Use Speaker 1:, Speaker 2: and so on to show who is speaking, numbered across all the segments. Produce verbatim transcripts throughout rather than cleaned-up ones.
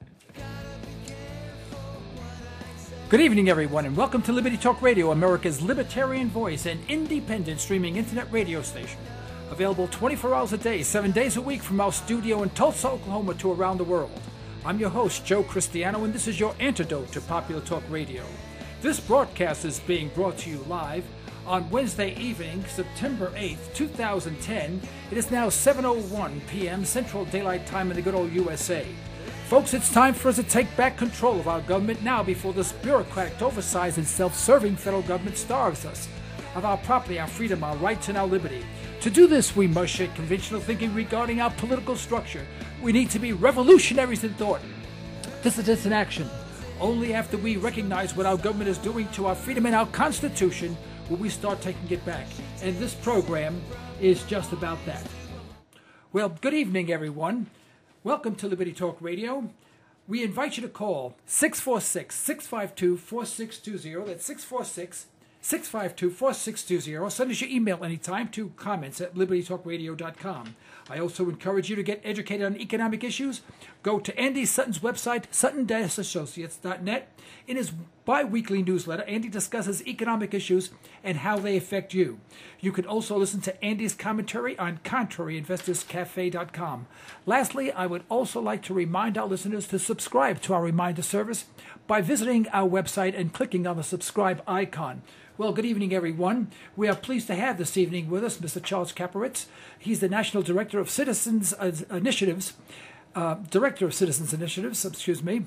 Speaker 1: Good evening, everyone, and welcome to Liberty Talk Radio, America's libertarian voice and independent streaming internet radio station. Available twenty-four hours a day, seven days a week from our studio in Tulsa, Oklahoma to around the world. I'm your host, Joe Cristiano, and this is your antidote to popular talk radio. This broadcast is being brought to you live on Wednesday evening, September eighth, two thousand ten. It is now seven oh one p.m. Central Daylight Time in the good old U S A. Folks, it's time for us to take back control of our government now before this bureaucratic, oversized, and self-serving federal government starves us of our property, our freedom, our rights, and our liberty. To do this, we must shake conventional thinking regarding our political structure. We need to be revolutionaries in thought. Dissidents in action. Only after we recognize what our government is doing to our freedom and our Constitution will we start taking it back. And this program is just about that. Well, good evening, everyone. Welcome to Liberty Talk Radio. We invite you to call six four six, six five two, four six two zero. That's six four six, six five two, four six two zero. Send us your email anytime to comments at liberty talk radio dot com. I also encourage you to get educated on economic issues. Go to Andy Sutton's website, sutton associates dot net. In his bi-weekly newsletter, Andy discusses economic issues and how they affect you. You can also listen to Andy's commentary on contrary investors cafe dot com. Lastly, I would also like to remind our listeners to subscribe to our reminder service by visiting our website and clicking on the subscribe icon. Well, good evening, everyone. We are pleased to have this evening with us Mister Charles Kapowitz. He's the National Director of Citizens uh, Initiatives, uh, Director of Citizens Initiatives, excuse me,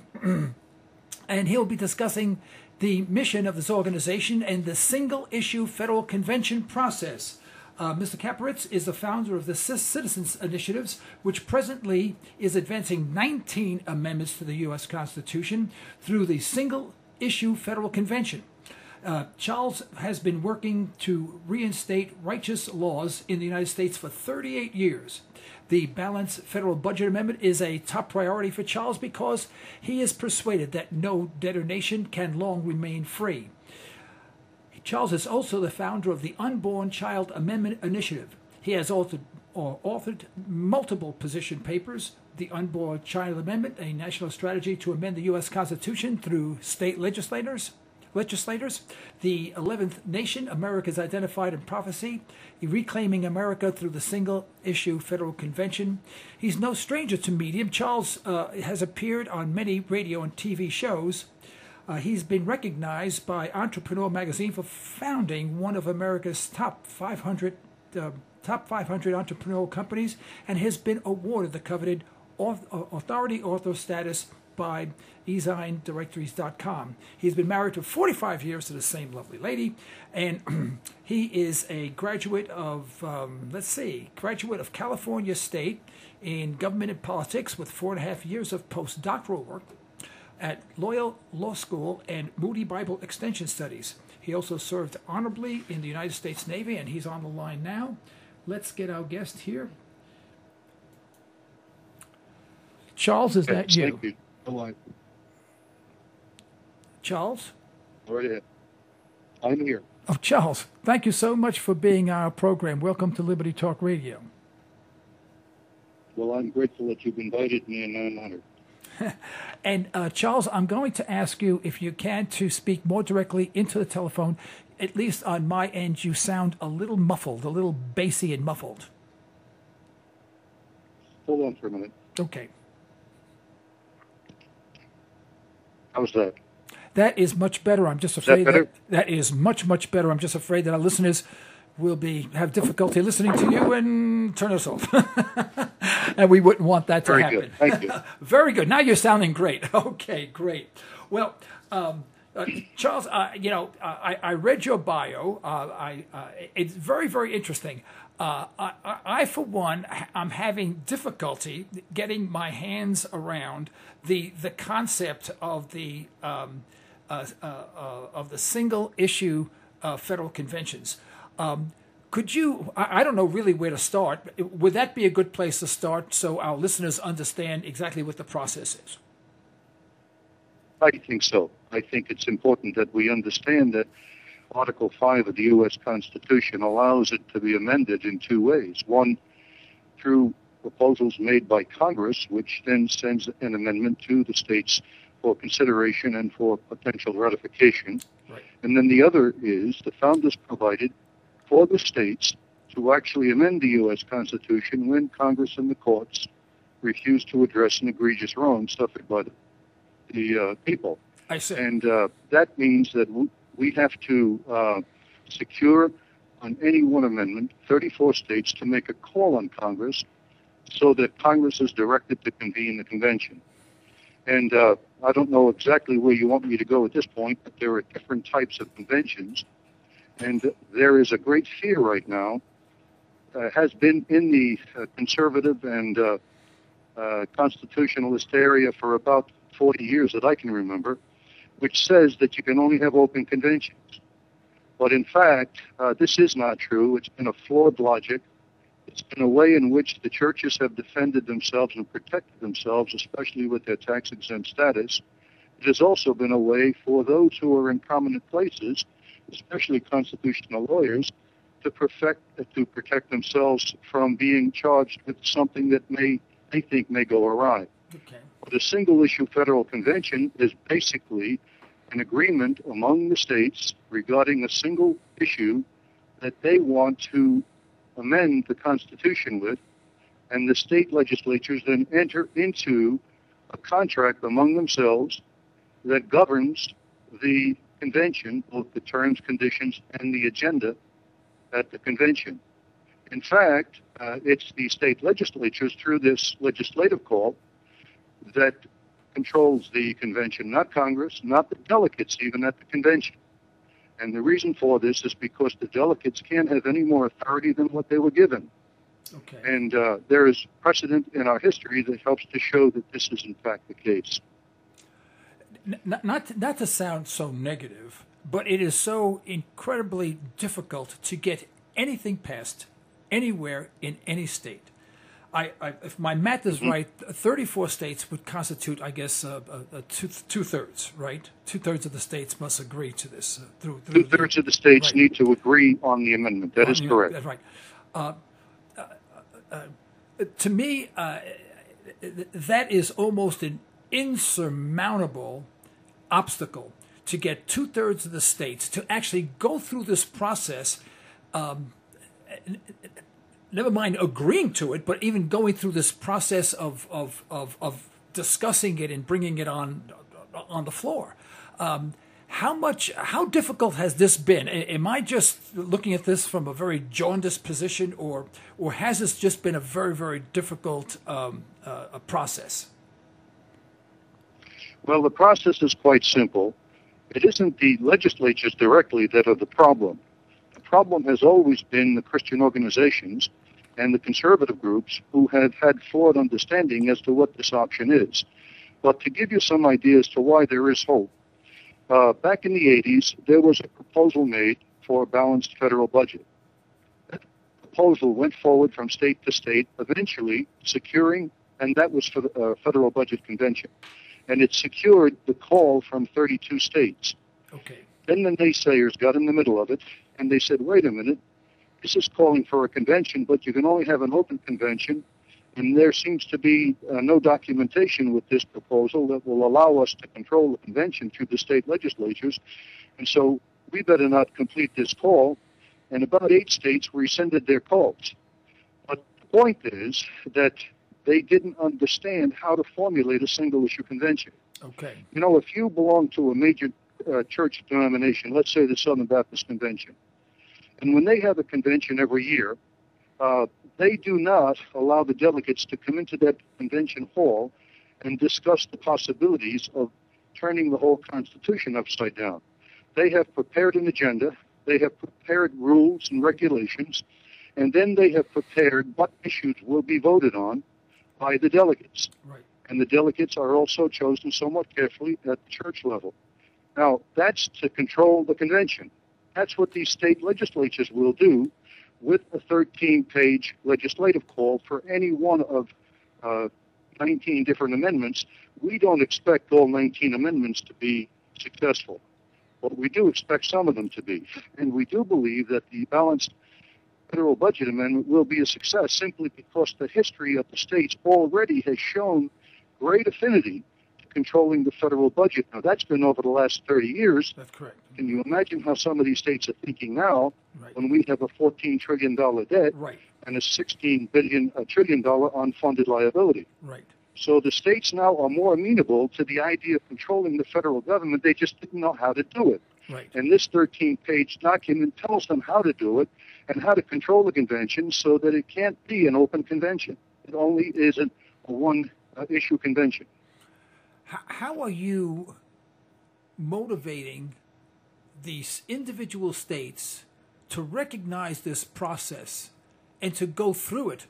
Speaker 1: and he'll be discussing the mission of this organization and the single-issue federal convention process. Uh, Mister Kapowitz is the founder of the Citizens Initiatives, which presently is advancing nineteen amendments to the U S Constitution through the single-issue federal convention. Uh, Charles has been working to reinstate righteous laws in the United States for thirty-eight years. The Balanced Federal Budget Amendment is a top priority for Charles because he is persuaded that no debtor nation can long remain free. Charles is also the founder of the Unborn Child Amendment Initiative. He has authored, or authored multiple position papers, the Unborn Child Amendment, a national strategy to amend the U S Constitution through state legislators, legislators, the eleventh Nation, America's Identified in Prophecy, Reclaiming America through the Single-Issue Federal Convention. He's no stranger to Medium. Charles uh, has appeared on many radio and T V shows. Uh, he's been recognized by Entrepreneur Magazine for founding one of America's top five hundred uh, top five hundred entrepreneurial companies and has been awarded the coveted authority author status by e zine directories dot com. He's been married for forty-five years to the same lovely lady, and he is a graduate of, um, let's see, graduate of California State in government and politics with four and a half years of postdoctoral work at Loyola Law School and Moody Bible Extension Studies. He also served honorably in the United States Navy, and he's on the line now. Let's get our guest here. Charles, is that you?
Speaker 2: Thank you. Hello.
Speaker 1: Charles?
Speaker 2: Right ahead. I'm here.
Speaker 1: Oh, Charles, thank you so much for being on our program. Welcome to Liberty Talk Radio.
Speaker 2: Well, I'm grateful that you've invited me, and I'm honored.
Speaker 1: And uh, Charles, I'm going to ask you, if you can, to speak more directly into the telephone. At least on my end, you sound a little muffled, a little bassy and muffled.
Speaker 2: Hold on for a minute.
Speaker 1: Okay.
Speaker 2: How's that?
Speaker 1: That is much better. I'm just afraid
Speaker 2: that,
Speaker 1: that that is much, much better. I'm just afraid that our listeners will be have difficulty listening to you and turn us off. And we wouldn't want that to
Speaker 2: Very
Speaker 1: happen.
Speaker 2: Good. Thank you.
Speaker 1: Very good. Now you're sounding great. Okay, great. Well, um, uh, Charles, uh, you know, uh, I, I read your bio. Uh, I uh, it's very, very interesting. Uh, I, I, for one, I'm having difficulty getting my hands around the the concept of the um, uh, uh, uh, of the single issue uh, federal conventions. Um, could you? I, I don't know really where to start. Would that be a good place to start so our listeners understand exactly what the process is?
Speaker 2: I think so. I think it's important that we understand that Article five of the U S Constitution allows it to be amended in two ways. One, through proposals made by Congress, which then sends an amendment to the states for consideration and for potential ratification.
Speaker 1: Right.
Speaker 2: And then the other is the founders provided for the states to actually amend the U S Constitution when Congress and the courts refused to address an egregious wrong suffered by the, the uh, people.
Speaker 1: I see.
Speaker 2: And uh, that means that we have to uh, secure on any one amendment thirty-four states to make a call on Congress so that Congress is directed to convene the convention. And uh, I don't know exactly where you want me to go at this point, but there are different types of conventions. And there is a great fear right now, uh, has been in the uh, conservative and uh, uh, constitutionalist area for about forty years that I can remember, which says that you can only have open conventions. But in fact, uh, this is not true. It's been a flawed logic. It's been a way in which the churches have defended themselves and protected themselves, especially with their tax-exempt status. It has also been a way for those who are in prominent places, especially constitutional lawyers, to perfect, to protect themselves from being charged with something that may they think may go awry.
Speaker 1: Okay.
Speaker 2: But a single-issue federal convention is basically an agreement among the states regarding a single issue that they want to amend the Constitution with, and the state legislatures then enter into a contract among themselves that governs the convention, both the terms, conditions, and the agenda at the convention. In fact, uh, it's the state legislatures through this legislative call that controls the convention, not Congress, not the delegates even at the convention. And the reason for this is because the delegates can't have any more authority than what they were given.
Speaker 1: Okay.
Speaker 2: And uh, there is precedent in our history that helps to show that this is in fact the case.
Speaker 1: Not, not, not to sound so negative, but it is so incredibly difficult to get anything passed anywhere in any state. I, I, if my math is mm-hmm. right, thirty-four states would constitute, I guess, uh, uh, two, two-thirds, right? Two-thirds of the states must agree to this. Uh, through, through
Speaker 2: Two-thirds
Speaker 1: the,
Speaker 2: of the states
Speaker 1: right.
Speaker 2: need to agree on the amendment. That
Speaker 1: on
Speaker 2: is
Speaker 1: the,
Speaker 2: correct.
Speaker 1: That's right. Uh, uh, uh, to me, uh, that is almost an insurmountable obstacle to get two-thirds of the states to actually go through this process, um, never mind agreeing to it, but even going through this process of of, of, of discussing it and bringing it on on the floor. Um, how much, how difficult has this been? Am I just looking at this from a very jaundiced position, or or has this just been a very, very difficult um, uh, a process?
Speaker 2: Well, the process is quite simple. It isn't the legislatures directly that are the problem. The problem has always been the Christian organizations and the conservative groups who have had flawed understanding as to what this option is. But to give you some idea as to why there is hope, uh, back in the eighties, there was a proposal made for a balanced federal budget. That proposal went forward from state to state, eventually securing, and that was for the uh, Federal Budget Convention, and it secured the call from thirty-two states.
Speaker 1: Okay.
Speaker 2: Then the naysayers got in the middle of it, and they said, wait a minute, this is calling for a convention, but you can only have an open convention, and there seems to be uh, no documentation with this proposal that will allow us to control the convention through the state legislatures, and so we better not complete this call. And about eight states rescinded their calls. But the point is that they didn't understand how to formulate a single-issue convention.
Speaker 1: Okay.
Speaker 2: You know, if you belong to a major uh, church denomination, let's say the Southern Baptist Convention, and when they have a convention every year, uh, they do not allow the delegates to come into that convention hall and discuss the possibilities of turning the whole Constitution upside down. They have prepared an agenda, they have prepared rules and regulations, and then they have prepared what issues will be voted on by the delegates.
Speaker 1: Right.
Speaker 2: And the delegates are also chosen somewhat carefully at the church level. Now, that's to control the convention. That's what these state legislatures will do with a thirteen-page legislative call for any one of uh, nineteen different amendments. We don't expect all nineteen amendments to be successful, but we do expect some of them to be. And we do believe that the balanced federal budget amendment will be a success simply because the history of the states already has shown great affinity to controlling the federal budget. Now, that's been over the last thirty years.
Speaker 1: That's correct.
Speaker 2: Can you imagine how some of these states are thinking now
Speaker 1: Right.
Speaker 2: when we have a fourteen trillion dollars debt
Speaker 1: Right.
Speaker 2: and a sixteen billion dollars, a trillion dollar unfunded liability?
Speaker 1: Right.
Speaker 2: So the states now are more amenable to the idea of controlling the federal government. They just didn't know how to do it.
Speaker 1: Right.
Speaker 2: And this thirteen-page document tells them how to do it and how to control the convention so that it can't be an open convention. It only is a, a one-issue convention.
Speaker 1: How, how are you motivating these individual states to recognize this process and to go through it,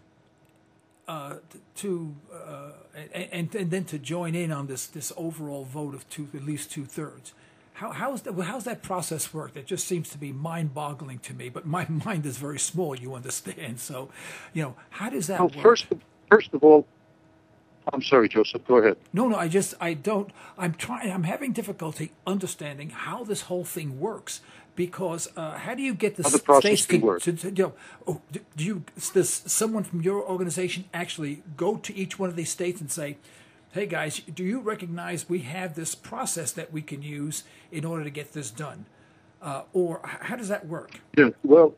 Speaker 1: uh, to uh, and, and and then to join in on this this overall vote of two, at least two thirds? How how's that how's that process work? That just seems to be mind-boggling to me. But my mind is very small, you understand. So, you know, how does that
Speaker 2: Well,
Speaker 1: work?
Speaker 2: first, first of all, I'm sorry, Joseph. Go ahead.
Speaker 1: No, no, I just, I don't, I'm trying, I'm having difficulty understanding how this whole thing works because uh, how do you get the
Speaker 2: How the process
Speaker 1: states
Speaker 2: can
Speaker 1: to,
Speaker 2: work.
Speaker 1: to, to, you know, oh, do do you, does someone from your organization actually go to each one of these states and say, hey guys, do you recognize we have this process that we can use in order to get this done? Uh, or h- how does that work?
Speaker 2: Yeah, well,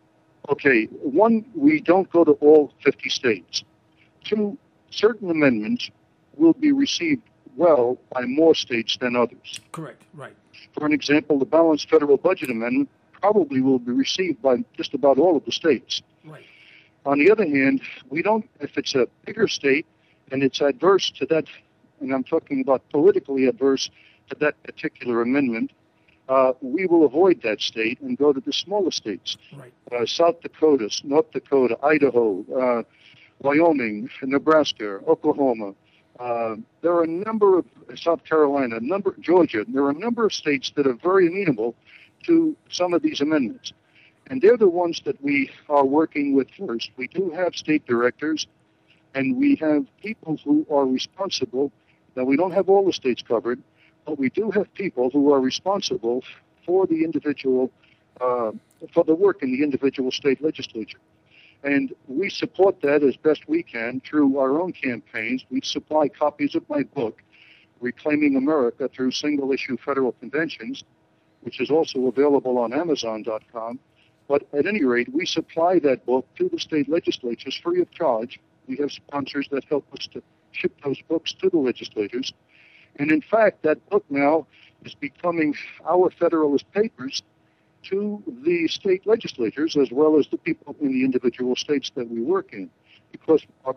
Speaker 2: okay. One, we don't go to all fifty states. Two, certain amendments will be received well by more states than others.
Speaker 1: Correct, right.
Speaker 2: For an example, the balanced federal budget amendment probably will be received by just about all of the states.
Speaker 1: Right.
Speaker 2: On the other hand, we don't, if it's a bigger state and it's adverse to that, and I'm talking about politically adverse to that particular amendment, uh, we will avoid that state and go to the smaller states.
Speaker 1: Right.
Speaker 2: Uh, South Dakota, North Dakota, Idaho, uh, Wyoming, Nebraska, Oklahoma. Uh, there are a number of, South Carolina, a number, Georgia, there are a number of states that are very amenable to some of these amendments. And they're the ones that we are working with first. We do have state directors, and we have people who are responsible. Now, we don't have all the states covered, but we do have people who are responsible for the individual, uh, for the work in the individual state legislature. And we support that as best we can through our own campaigns. We supply copies of my book, Reclaiming America, through single-issue federal conventions, which is also available on Amazon dot com. But at any rate, we supply that book to the state legislatures free of charge. We have sponsors that help us to ship those books to the legislators. And in fact, that book now is becoming our Federalist Papers to the state legislatures as well as the people in the individual states that we work in, because our,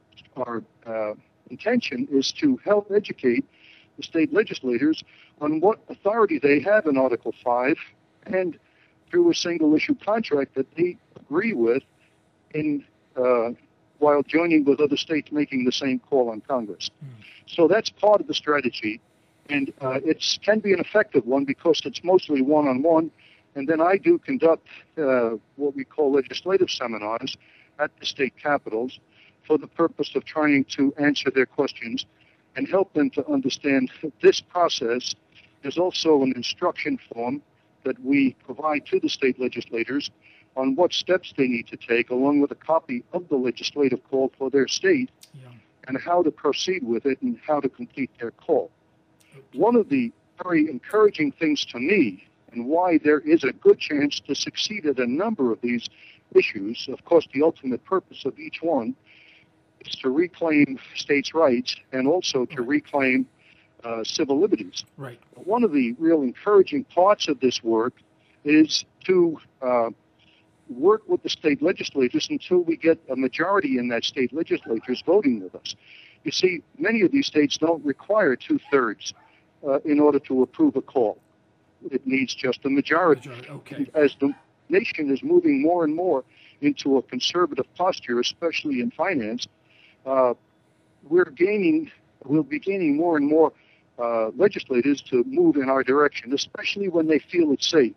Speaker 2: our uh, intention is to help educate the state legislators on what authority they have in Article five and through a single-issue contract that they agree with in uh, while joining with other states making the same call on Congress. Mm. So that's part of the strategy, and uh, it can be an effective one because it's mostly one-on-one. And then I do conduct uh, what we call legislative seminars at the state capitals for the purpose of trying to answer their questions and help them to understand that this process. There's also an instruction form that we provide to the state legislators on what steps they need to take, along with a copy of the legislative call for their state, yeah, and how to proceed with it and how to complete their call. Okay. One of the very encouraging things to me and why there is a good chance to succeed at a number of these issues, of course, the ultimate purpose of each one is to reclaim states' rights and also to reclaim uh, civil liberties.
Speaker 1: Right.
Speaker 2: One of the real encouraging parts of this work is to uh, work with the state legislatures until we get a majority in that state legislatures voting with us. You see, many of these states don't require two-thirds uh, in order to approve a call. It needs just a majority.
Speaker 1: majority. Okay.
Speaker 2: As the nation is moving more and more into a conservative posture, especially in finance, uh, we're gaining, we'll be gaining more and more uh, legislators to move in our direction, especially when they feel it's safe.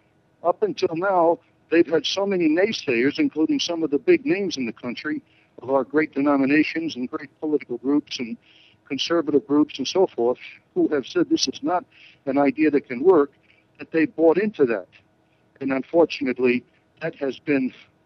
Speaker 2: Up until now, they've had so many naysayers, including some of the big names in the country of our great denominations and great political groups and conservative groups and so forth, who have said this is not an idea that can work, that they bought into that. And unfortunately, that has been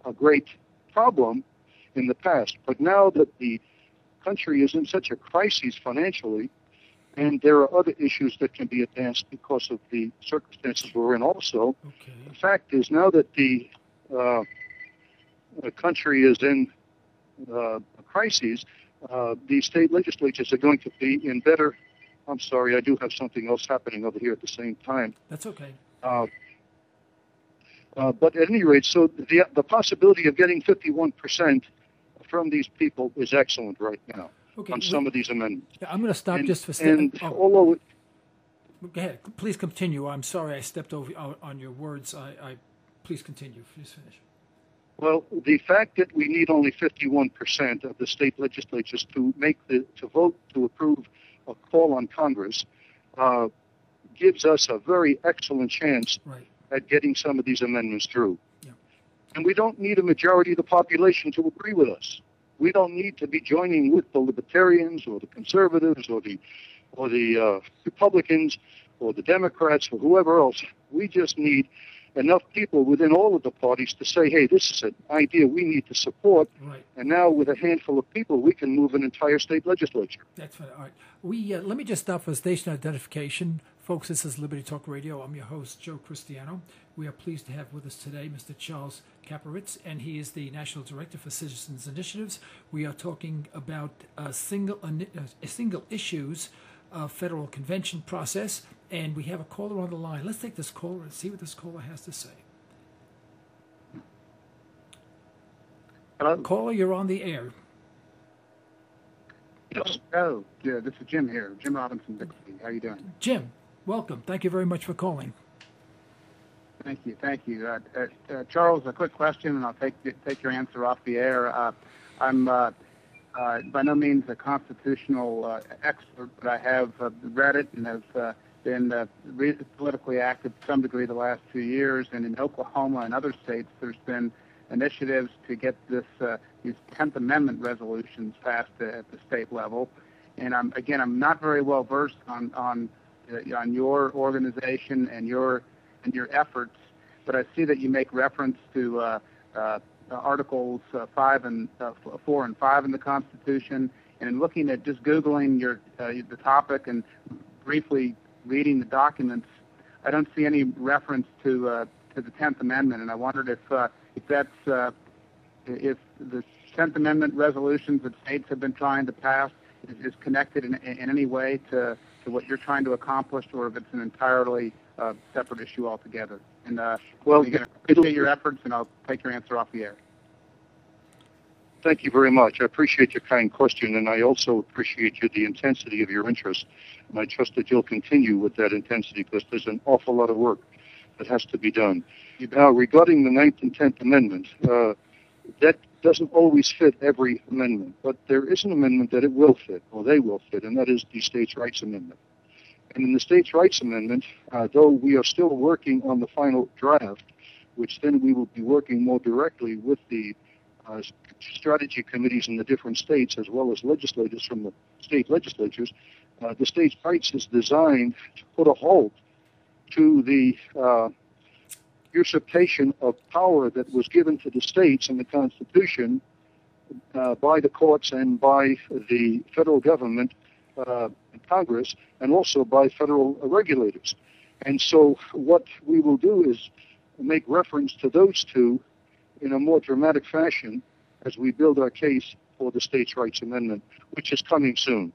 Speaker 2: a great problem in the past. But now that the country is in such a crisis financially, and there are other issues that can be advanced because of the circumstances we're in also,
Speaker 1: okay.
Speaker 2: The fact is now that the, uh, the country is in uh, a crisis, uh, the state legislatures are going to be in better... I'm sorry, I do have something else happening over here at the same time.
Speaker 1: That's okay.
Speaker 2: Uh, uh, but at any rate, so the, the possibility of getting fifty-one percent from these people is excellent right now
Speaker 1: okay.
Speaker 2: on some we, of these amendments.
Speaker 1: I'm going to stop
Speaker 2: and,
Speaker 1: just for a second.
Speaker 2: And oh. although... It,
Speaker 1: Go ahead. Please continue. I'm sorry I stepped over on your words. I, I Please continue. Please finish.
Speaker 2: Well, the fact that we need only fifty-one percent of the state legislatures to make the to vote to approve a call on Congress uh, gives us a very excellent chance
Speaker 1: right.
Speaker 2: at getting some of these amendments through.
Speaker 1: Yeah.
Speaker 2: And we don't need a majority of the population to agree with us. We don't need to be joining with the libertarians or the conservatives or the or the uh, Republicans or the Democrats or whoever else. We just need enough people within all of the parties to say, hey, this is an idea we need to support.
Speaker 1: Right.
Speaker 2: And now with a handful of people, we can move an entire state legislature.
Speaker 1: That's right. All right. We, uh, let me just stop for station identification. Folks, this is Liberty Talk Radio. I'm your host, Joe Cristiano. We are pleased to have with us today Mister Charles Kapowitz, and he is the National Director for Citizens Initiatives. We are talking about uh, single, uh, single issues uh, federal convention process, and we have a caller on the line. Let's take this caller and see what this caller has to say.
Speaker 3: Hello?
Speaker 1: Caller, you're on the air.
Speaker 3: Yes. Oh, yeah, this is Jim here, Jim Robinson Bixby. How are you doing?
Speaker 1: Jim, welcome. Thank you very much for calling.
Speaker 3: Thank you, thank you. Uh, uh, uh, Charles, a quick question, and I'll take take your answer off the air. Uh, I'm uh, uh, by no means a constitutional uh, expert, but I have uh, read it and have uh, been uh, re- politically active to some degree the last few years. And in Oklahoma and other states, there's been initiatives to get this uh, these tenth Amendment resolutions passed at the state level. And I'm again, I'm not very well versed on on uh, on your organization and your and your efforts, but I see that you make reference to uh, uh, Articles uh, five and uh, four and five in the Constitution. And in looking at just Googling your uh, the topic and briefly reading the documents, I don't see any reference to uh, to the tenth Amendment. And I wondered if uh, if that's uh, if the tenth Amendment resolutions that states have been trying to pass is, is connected in, in any way to, to what you're trying to accomplish, or if it's an entirely uh, separate issue altogether. And uh,
Speaker 2: well,
Speaker 3: again, I appreciate your efforts, and I'll take your answer off the air.
Speaker 2: Thank you very much. I appreciate your kind question, and I also appreciate you, the intensity of your interest. And I trust that you'll continue with that intensity, because there's an awful lot of work that has to be done. Now, regarding the ninth and tenth Amendment, uh, that doesn't always fit every amendment, but there is an amendment that it will fit, or they will fit, and that is the States' Rights Amendment. And in the States' Rights Amendment, uh, though we are still working on the final draft, which then we will be working more directly with the uh, strategy committees in the different states, as well as legislators from the state legislatures, uh, the States' Rights is designed to put a halt to the uh, usurpation of power that was given to the states in the Constitution uh, by the courts and by the federal government, uh, Congress, and also by federal regulators. And so what we will do is make reference to those two in a more dramatic fashion as we build our case for the States' Rights Amendment, which is coming soon.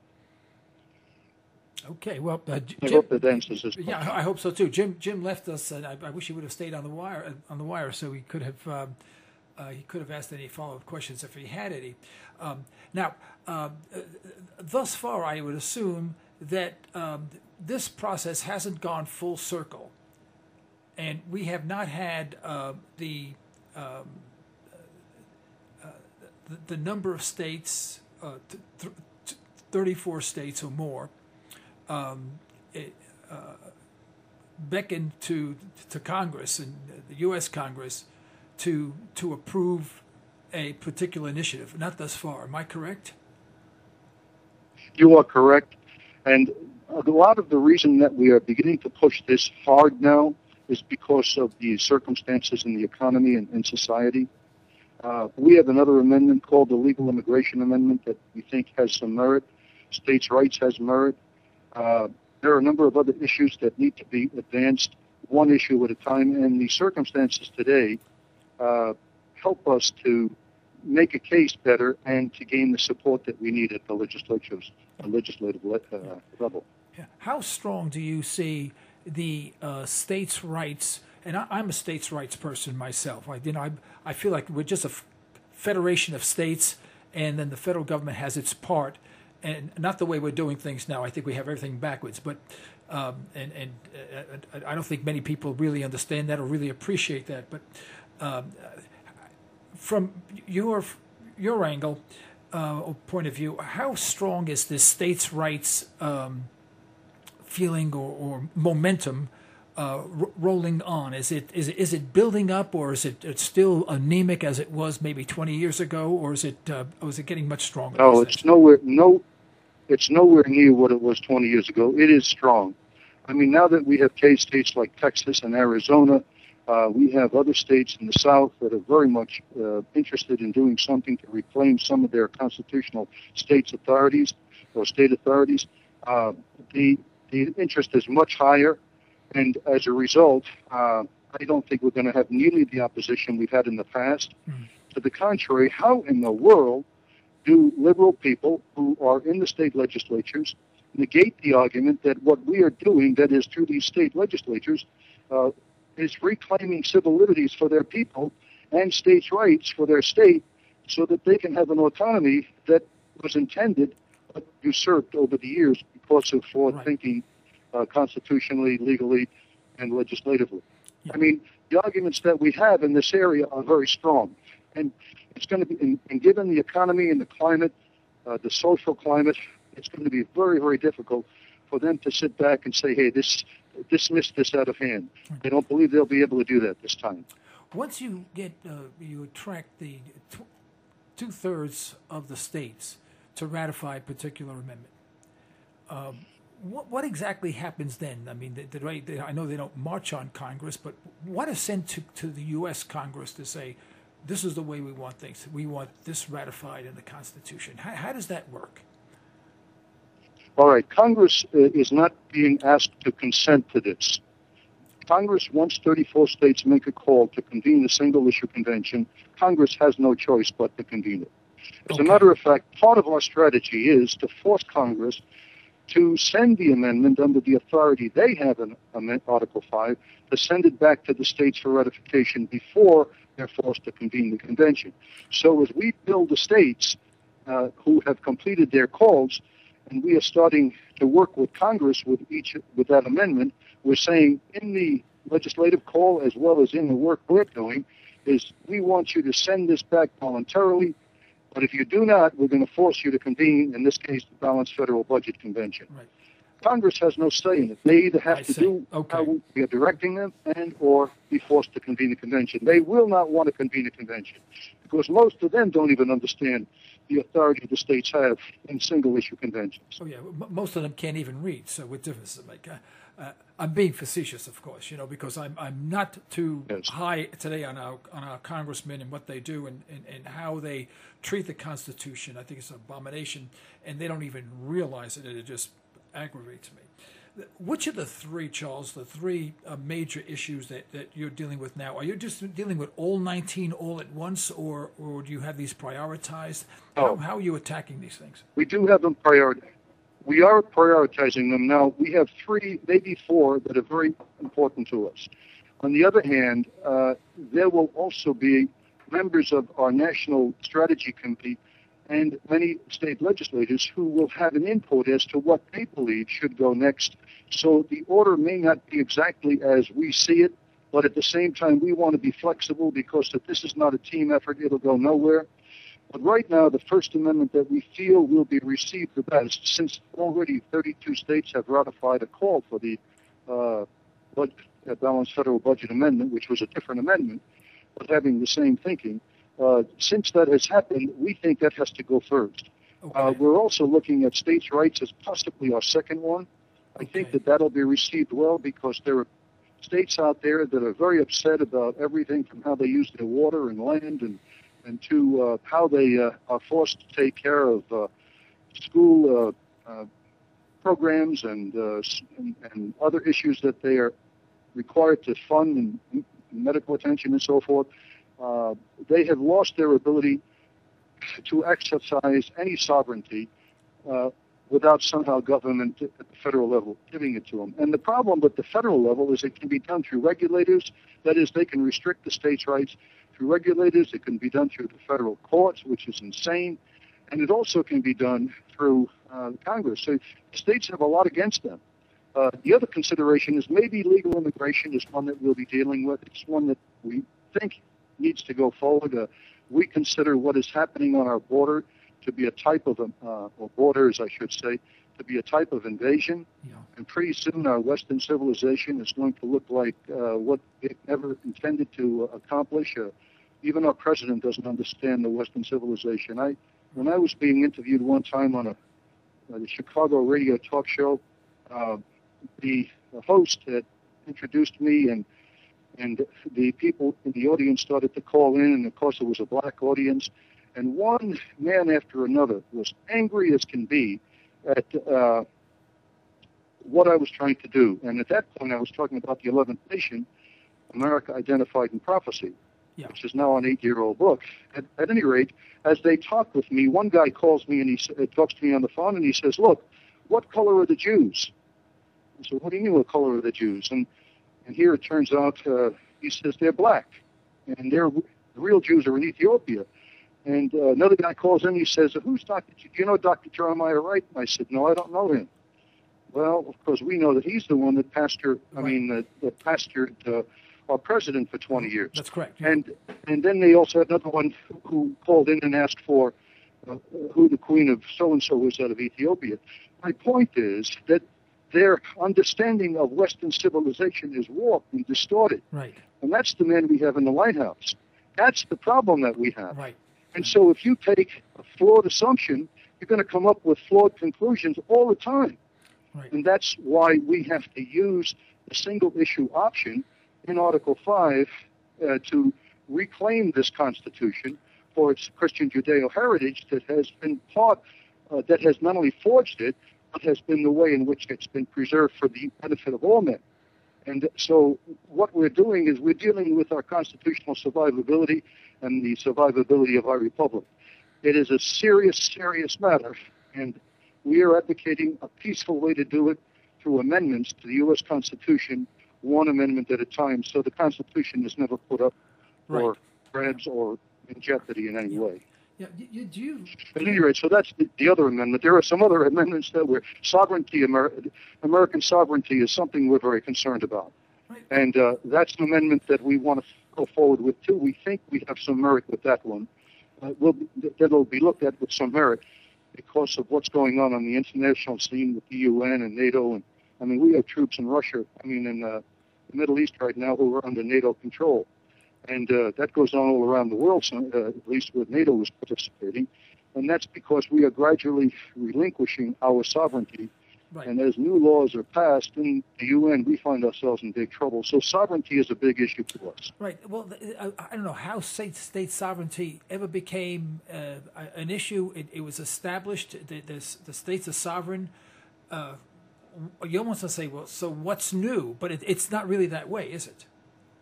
Speaker 1: Okay, well, uh, Jim,
Speaker 2: I hope that answers this.
Speaker 1: Yeah, I hope so too. Jim, Jim left us, and I, I wish he would have stayed on the wire. On the wire, so he could have um, uh, he could have asked any follow-up questions if he had any. Um, now, uh, thus far, I would assume that um, this process hasn't gone full circle, and we have not had uh, the, um, uh, the the number of states, uh, th- th- thirty-four states or more. Um, it, uh, beckoned to to Congress and the U S Congress to to approve a particular initiative. Not thus far. Am I correct?
Speaker 2: You are correct. And a lot of the reason that we are beginning to push this hard now is because of the circumstances in the economy and in society. Uh, we have another amendment called the Legal Immigration Amendment that we think has some merit. States' rights has merit. Uh, there are a number of other issues that need to be advanced one issue at a time, and the circumstances today uh, help us to make a case better and to gain the support that we need at the legislature's uh, legislative le- uh, level.
Speaker 1: Yeah. How strong do you see the uh, states' rights? And I, I'm a states' rights person myself. I, you know, I, I feel like we're just a f- federation of states, and then the federal government has its part, and not the way we're doing things now. I think we have everything backwards. But um, and and uh, I don't think many people really understand that or really appreciate that. But um, from your your angle uh, or point of view, how strong is this states' rights um, feeling or, or momentum uh, r- rolling on? Is it is it is it building up, or is it it's still anemic as it was maybe twenty years ago, or is it uh, or is it getting much stronger?
Speaker 2: No, it's days? nowhere no, it's nowhere near what it was twenty years ago. It is strong. I mean, now that we have case states like Texas and Arizona, uh, we have other states in the South that are very much uh, interested in doing something to reclaim some of their constitutional states' authorities or state authorities. Uh, the the interest is much higher. And as a result, uh, I don't think we're going to have nearly the opposition we've had in the past. Mm. To the contrary, how in the world do liberal people who are in the state legislatures negate the argument that what we are doing, that is through these state legislatures, uh, is reclaiming civil liberties for their people and states' rights for their state so that they can have an autonomy that was intended but usurped over the years because of forward-thinking Uh, constitutionally, legally, and legislatively. Yeah. I mean, the arguments that we have in this area are very strong. And it's going to be, and, and given the economy and the climate, uh, the social climate, it's going to be very, very difficult for them to sit back and say, hey, this dismiss this out of hand. They don't believe they'll be able to do that this time.
Speaker 1: Once you get, uh, you attract the t- two-thirds of the states to ratify a particular amendment, um, What, what exactly happens then? I mean, the, the, the, I know they don't march on Congress, but what is sent to, to the U S Congress to say, this is the way we want things. We want this ratified in the Constitution. How, how does that work?
Speaker 2: All right. Congress uh, is not being asked to consent to this. Congress, once thirty-four states make a call to convene the single-issue convention, Congress has no choice but to convene it. As okay. a matter of fact, part of our strategy is to force Congress to send the amendment under the authority they have in Article five, to send it back to the states for ratification before they're forced to convene the convention. So as we build the states uh, who have completed their calls, and we are starting to work with Congress with each with that amendment, we're saying in the legislative call as well as in the work we're doing, is we want you to send this back voluntarily. But if you do not, we're going to force you to convene, in this case, the Balanced Federal Budget Convention. Right. Congress has no say in it. They either have I to see. do okay. how we are directing them and or be forced to convene a convention. They will not want to convene a convention because most of them don't even understand the authority the states have in single-issue conventions.
Speaker 1: Oh, yeah. M- most of them can't even read, so what difference does it make? Uh, uh, I'm being facetious, of course, you know, because I'm I'm not too yes. high today on our on our congressmen and what they do and, and, and how they treat the Constitution. I think it's an abomination, and they don't even realize it, and it just aggravates me. Which of the three, Charles, the three uh, major issues that, that you're dealing with now, are you just dealing with all nineteen all at once, or, or do you have these prioritized? How, oh. how are you attacking these things?
Speaker 2: We do have them prioritized. We are prioritizing them now. We have three, maybe four, that are very important to us. On the other hand, uh, there will also be members of our National Strategy Committee and many state legislators who will have an input as to what they believe should go next. So the order may not be exactly as we see it, but at the same time, we want to be flexible because if this is not a team effort, it'll go nowhere. But right now, the First Amendment that we feel will be received the best, since already thirty-two states have ratified a call for the uh, budget, uh, Balanced Federal Budget Amendment, which was a different amendment, but having the same thinking. Uh, since that has happened, we think that has to go first. Okay. Uh, we're also looking at states' rights as possibly our second one. I okay. think that that'll be received well because there are states out there that are very upset about everything from how they use their water and land and and to uh, how they uh, are forced to take care of uh, school uh, uh, programs and, uh, and and other issues that they are required to fund and medical attention and so forth. Uh, they have lost their ability to exercise any sovereignty uh, without somehow government at the federal level giving it to them. And the problem with the federal level is it can be done through regulators. That is, they can restrict the states' rights through regulators. It can be done through the federal courts, which is insane. And it also can be done through uh, Congress. So the states have a lot against them. Uh, the other consideration is maybe legal immigration is one that we'll be dealing with. It's one that we think needs to go forward. Uh, we consider what is happening on our border to be a type of, uh, or borders, I should say, to be a type of invasion. Yeah. And pretty soon our Western civilization is going to look like uh, what it never intended to uh, accomplish. Uh, even our president doesn't understand the Western civilization. I, when I was being interviewed one time on a, uh, the Chicago radio talk show, uh, the, the host had introduced me, and and the people in the audience started to call in, and of course it was a black audience, and one man after another was angry as can be at uh, what I was trying to do. And at that point I was talking about the eleventh Nation, America Identified in Prophecy, yeah. which is now an eight-year-old book. At, at any rate, as they talk with me, one guy calls me and he uh, talks to me on the phone, and he says, "Look, what color are the Jews?" I said, "What do you mean, what color are the Jews?" And and here it turns out, uh, he says, they're black, and they're, the real Jews are in Ethiopia. And uh, another guy calls in, he says, "Who's Doctor Do you know Doctor Jeremiah Wright?" I said, "No, I don't know him." Well, of course, we know that he's the one that pastored, I mean, that, that pastored uh, our president for twenty years.
Speaker 1: That's correct. Yeah.
Speaker 2: And and then they also had another one who called in and asked for uh, who the queen of so-and-so was out of Ethiopia. My point is that their understanding of Western civilization is warped and distorted.
Speaker 1: Right.
Speaker 2: And that's the man we have in the White House. That's the problem that we have.
Speaker 1: Right.
Speaker 2: And so if you take a flawed assumption, you're going to come up with flawed conclusions all the time.
Speaker 1: Right.
Speaker 2: And that's why we have to use the single issue option in Article five uh, to reclaim this Constitution for its Christian Judeo heritage that has been part, uh, that has not only forged it, but has been the way in which it's been preserved for the benefit of all men. And so what we're doing is we're dealing with our constitutional survivability and the survivability of our republic. It is a serious, serious matter, and we are advocating a peaceful way to do it through amendments to the U S Constitution, one amendment at a time, so the Constitution is never put up
Speaker 1: right.
Speaker 2: for grabs or in jeopardy in any way.
Speaker 1: Yeah, you, do you,
Speaker 2: At any rate, so that's the, the other amendment. There are some other amendments that were sovereignty, Amer- American sovereignty is something we're very concerned about.
Speaker 1: Right.
Speaker 2: And uh, that's an amendment that we want to go forward with, too. We think we have some merit with that one. Uh, we'll be, that'll be looked at with some merit because of what's going on on the international scene with the U N and NATO. And I mean, we have troops in Russia, I mean, in uh, the Middle East right now who are under NATO control. And uh, that goes on all around the world, so, uh, at least where NATO is participating. And that's because we are gradually relinquishing our sovereignty. Right. And as new laws are passed in the U N, we find ourselves in big trouble. So sovereignty is a big issue to us.
Speaker 1: Right. Well, I, I don't know how state, state sovereignty ever became uh, an issue. It, it was established. The, the, the states are sovereign. Uh, you almost want to say, well, so what's new? But it, it's not really that way, is it?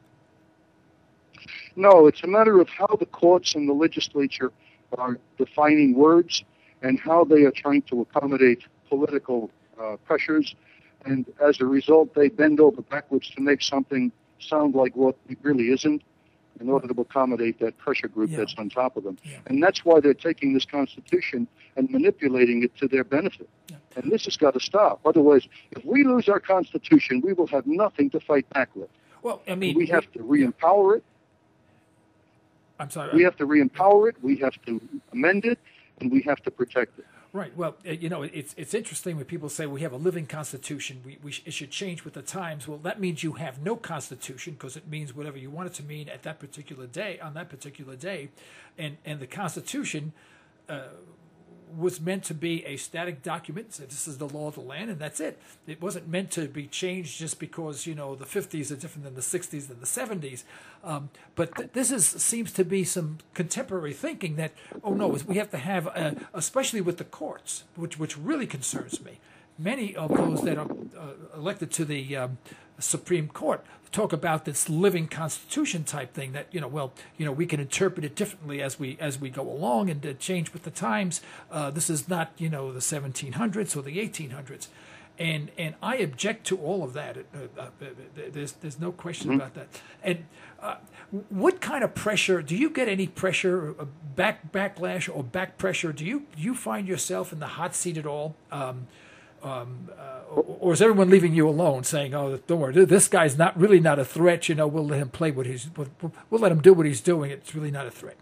Speaker 2: No, it's a matter of how the courts and the legislature are defining words and how they are trying to accommodate political uh, pressures. And as a result, they bend over backwards to make something sound like what it really isn't in order to accommodate that pressure group yeah. that's on top of them. Yeah. And that's why they're taking this Constitution and manipulating it to their benefit. Yeah. And this has got to stop. Otherwise, if we lose our Constitution, we will have nothing to fight back with.
Speaker 1: Well, I mean,
Speaker 2: we have we, to re-empower it.
Speaker 1: I'm sorry.
Speaker 2: We have to re-empower it, we have to amend it, and we have to protect it.
Speaker 1: Right. Well, you know, it's it's interesting when people say we have a living constitution, we, we sh- it should change with the times. Well, that means you have no constitution because it means whatever you want it to mean at that particular day, on that particular day. And and the Constitution, uh, was meant to be a static document. So this is the law of the land, and that's it. It wasn't meant to be changed just because, you know, the fifties are different than the sixties and the seventies. Um, but th- this is seems to be some contemporary thinking that, oh no, we have to have, a, especially with the courts, which which really concerns me. Many of those that are uh, elected to the um, Supreme Court talk about this living constitution type thing that, you know, well, you know, we can interpret it differently as we as we go along and uh, change with the times. Uh, this is not, you know, the seventeen hundreds or the eighteen hundreds. And and I object to all of that. Uh, uh, there's there's no question mm-hmm. about that. And uh, what kind of pressure, do you get any pressure, uh, back backlash or back pressure? Do you, do you find yourself in the hot seat at all? Um, Um, uh, or, or is everyone leaving you alone, saying, "Oh, don't worry, this guy's not really not a threat. You know, we'll let him play what he's, we'll, we'll let him do what he's doing. It's really not a threat."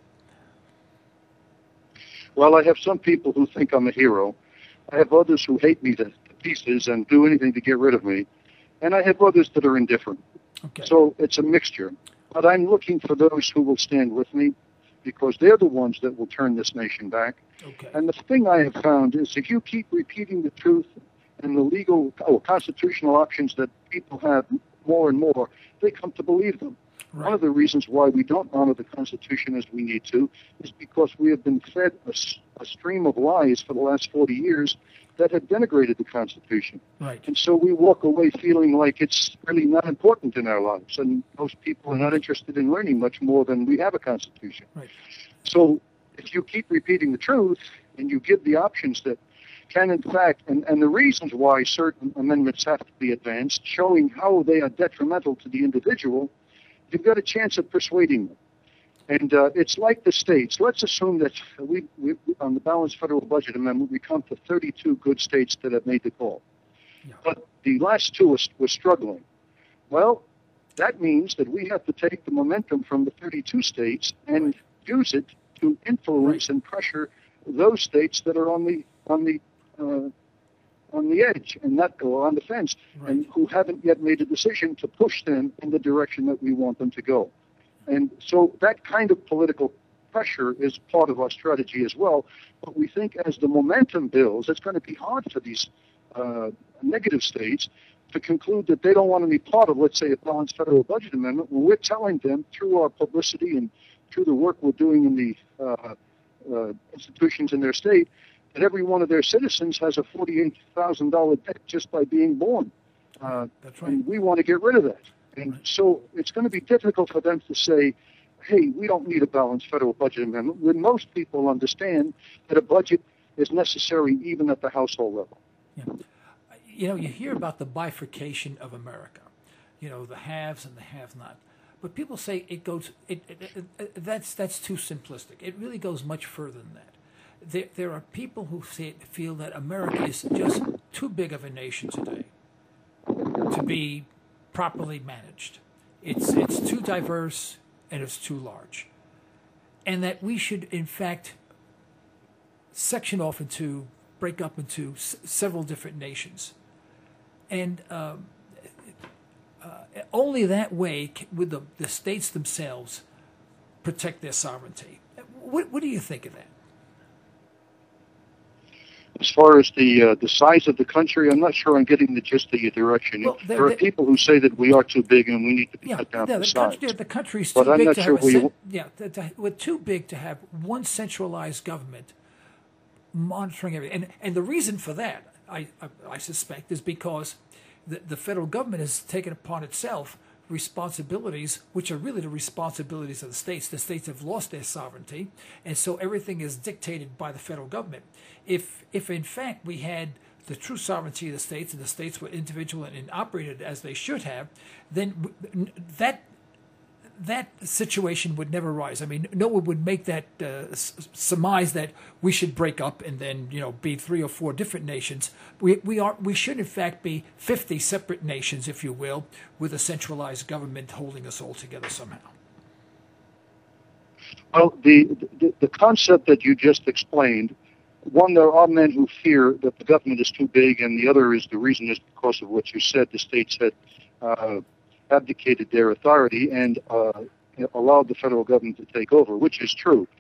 Speaker 2: Well, I have some people who think I'm a hero. I have others who hate me to, to pieces and do anything to get rid of me, and I have others that are indifferent.
Speaker 1: Okay.
Speaker 2: So it's a mixture. But I'm looking for those who will stand with me, because they're the ones that will turn this nation back.
Speaker 1: Okay.
Speaker 2: And the thing I have found is if you keep repeating the truth and the legal or constitutional options that people have more and more, they come to believe them. Right. One of the reasons why we don't honor the Constitution as we need to is because we have been fed a, a stream of lies for the last forty years that have denigrated the Constitution.
Speaker 1: Right.
Speaker 2: And so we walk away feeling like it's really not important in our lives, and most people are not interested in learning much more than we have a Constitution.
Speaker 1: Right.
Speaker 2: So if you keep repeating the truth and you give the options that can, in fact, and, and the reasons why certain amendments have to be advanced, showing how they are detrimental to the individual, you've got a chance of persuading them. And uh, it's like the states. Let's assume that we, we, on the balanced federal budget amendment, we come to thirty-two good states that have made the call.
Speaker 1: Yeah.
Speaker 2: But the last two were, were struggling. Well, that means that we have to take the momentum from the thirty-two states and
Speaker 1: right.
Speaker 2: use it to influence
Speaker 1: right.
Speaker 2: and pressure those states that are on the on the uh, on the edge and not go on the fence,
Speaker 1: right.
Speaker 2: and who haven't yet made a decision to push them in the direction that we want them to go. And so that kind of political pressure is part of our strategy as well. But we think as the momentum builds, it's going to be hard for these uh, negative states to conclude that they don't want to be part of, let's say, a balanced federal budget amendment, when we're telling them through our publicity and through the work we're doing in the uh, uh, institutions in their state, that every one of their citizens has a forty-eight thousand dollars debt just by being born. Uh,
Speaker 1: That's right.
Speaker 2: And we want to get rid of that. And right. so it's going to be difficult for them to say, hey, we don't need a balanced federal budget amendment, when most people understand that a budget is necessary even at the household level.
Speaker 1: Yeah. You know, you hear about the bifurcation of America, you know, the haves and the have-not. But people say it goes, it, it, it, it, that's that's too simplistic. It really goes much further than that. There, there are people who say, feel that America is just too big of a nation today to be properly managed. It's it's too diverse and it's too large. And that we should, in fact, section off into, break up into s- several different nations. And um, uh, only that way can, would the, the states themselves protect their sovereignty. What, what do you think of that?
Speaker 2: As far as the uh, the size of the country, I'm not sure I'm getting the gist of your direction.
Speaker 1: Well,
Speaker 2: there are people who say that we are too big and we need to be
Speaker 1: yeah,
Speaker 2: cut down
Speaker 1: yeah,
Speaker 2: to
Speaker 1: the
Speaker 2: size.
Speaker 1: country, the country's too
Speaker 2: but I'm
Speaker 1: big
Speaker 2: not
Speaker 1: to
Speaker 2: sure
Speaker 1: have a
Speaker 2: we
Speaker 1: cen- yeah, to, to, we're too big to have one centralized government monitoring everything. And and the reason for that, I I, I suspect, is because the, the federal government has taken upon itself responsibilities which are really the responsibilities of the states. The states have lost their sovereignty, and so everything is dictated by the federal government. If if in fact we had the true sovereignty of the states and the states were individual and, and operated as they should have, then that that situation would never rise. I mean, no one would make that uh, surmise that we should break up and then, you know, be three or four different nations. We we are we should in fact be fifty separate nations, if you will, with a centralized government holding us all together somehow.
Speaker 2: Well, the, the the concept that you just explained, one, there are men who fear that the government is too big, and the other is the reason is because of what you said. The states had uh, abdicated their authority and uh, allowed the federal government to take over, which is true.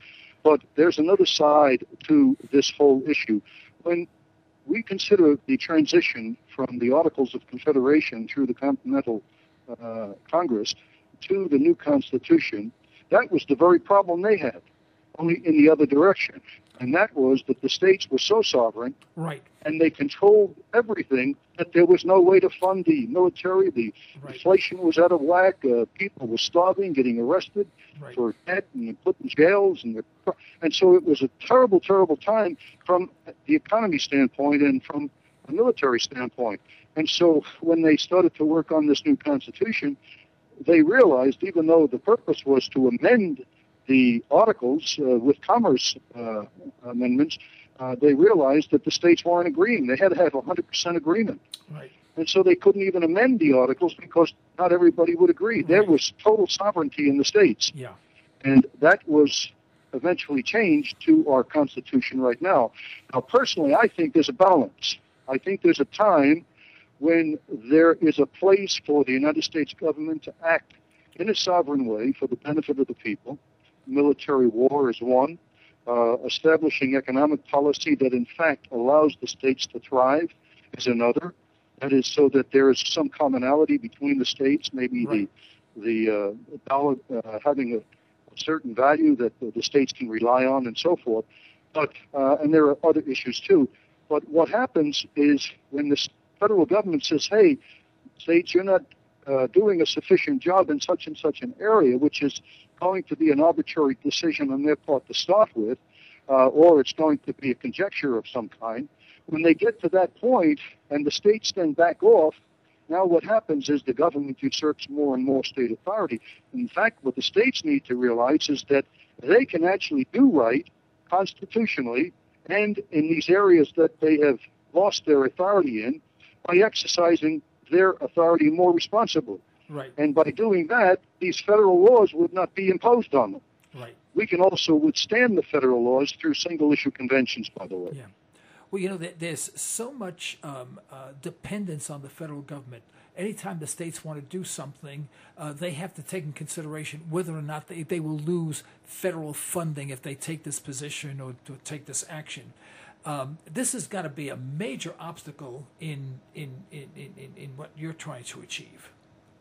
Speaker 2: But there's another side to this whole issue. When we consider the transition from the Articles of Confederation through the Continental uh, Congress to the new Constitution, that was the very problem they had, only in the other direction. And that was that the states were so sovereign,
Speaker 1: right,
Speaker 2: and they controlled everything, that there was no way to fund the military. The
Speaker 1: right.
Speaker 2: inflation was out of whack. Uh, people were starving, getting arrested
Speaker 1: right.
Speaker 2: for debt, and put in jails. And, and so it was a terrible, terrible time from the economy standpoint and from a military standpoint. And so when they started to work on this new Constitution, they realized, even though the purpose was to amend the articles uh, with commerce uh, amendments, uh, they realized that the states weren't agreeing. They had to have one hundred percent agreement.
Speaker 1: Right.
Speaker 2: And so they couldn't even amend the articles because not everybody would agree. Right. There was total sovereignty in the states.
Speaker 1: Yeah.
Speaker 2: And that was eventually changed to our Constitution right now. Now, personally, I think there's a balance. I think there's a time when there is a place for the United States government to act in a sovereign way for the benefit of the people. Military war is one. Uh, establishing economic policy that, in fact, allows the states to thrive is another. That is so that there is some commonality between the states, maybe right. the the uh, dollar uh, having a, a certain value that the, the states can rely on and so forth. But uh, and there are other issues, too. But what happens is when the federal government says, hey, states, you're not uh, doing a sufficient job in such and such an area, which is going to be an arbitrary decision on their part to start with, uh, or it's going to be a conjecture of some kind. When they get to that point and the states then back off, now what happens is the government usurps more and more state authority. In fact, what the states need to realize is that they can actually do right constitutionally and in these areas that they have lost their authority in by exercising their authority more responsibly.
Speaker 1: Right.
Speaker 2: And by doing that, these federal laws would not be imposed on them.
Speaker 1: Right.
Speaker 2: We can also withstand the federal laws through single-issue conventions, by the way.
Speaker 1: Yeah. Well, you know, there's so much um, uh, dependence on the federal government. Anytime the states want to do something, uh, they have to take in consideration whether or not they, they will lose federal funding if they take this position or to take this action. Um, this has got to be a major obstacle in in, in, in in what you're trying to achieve.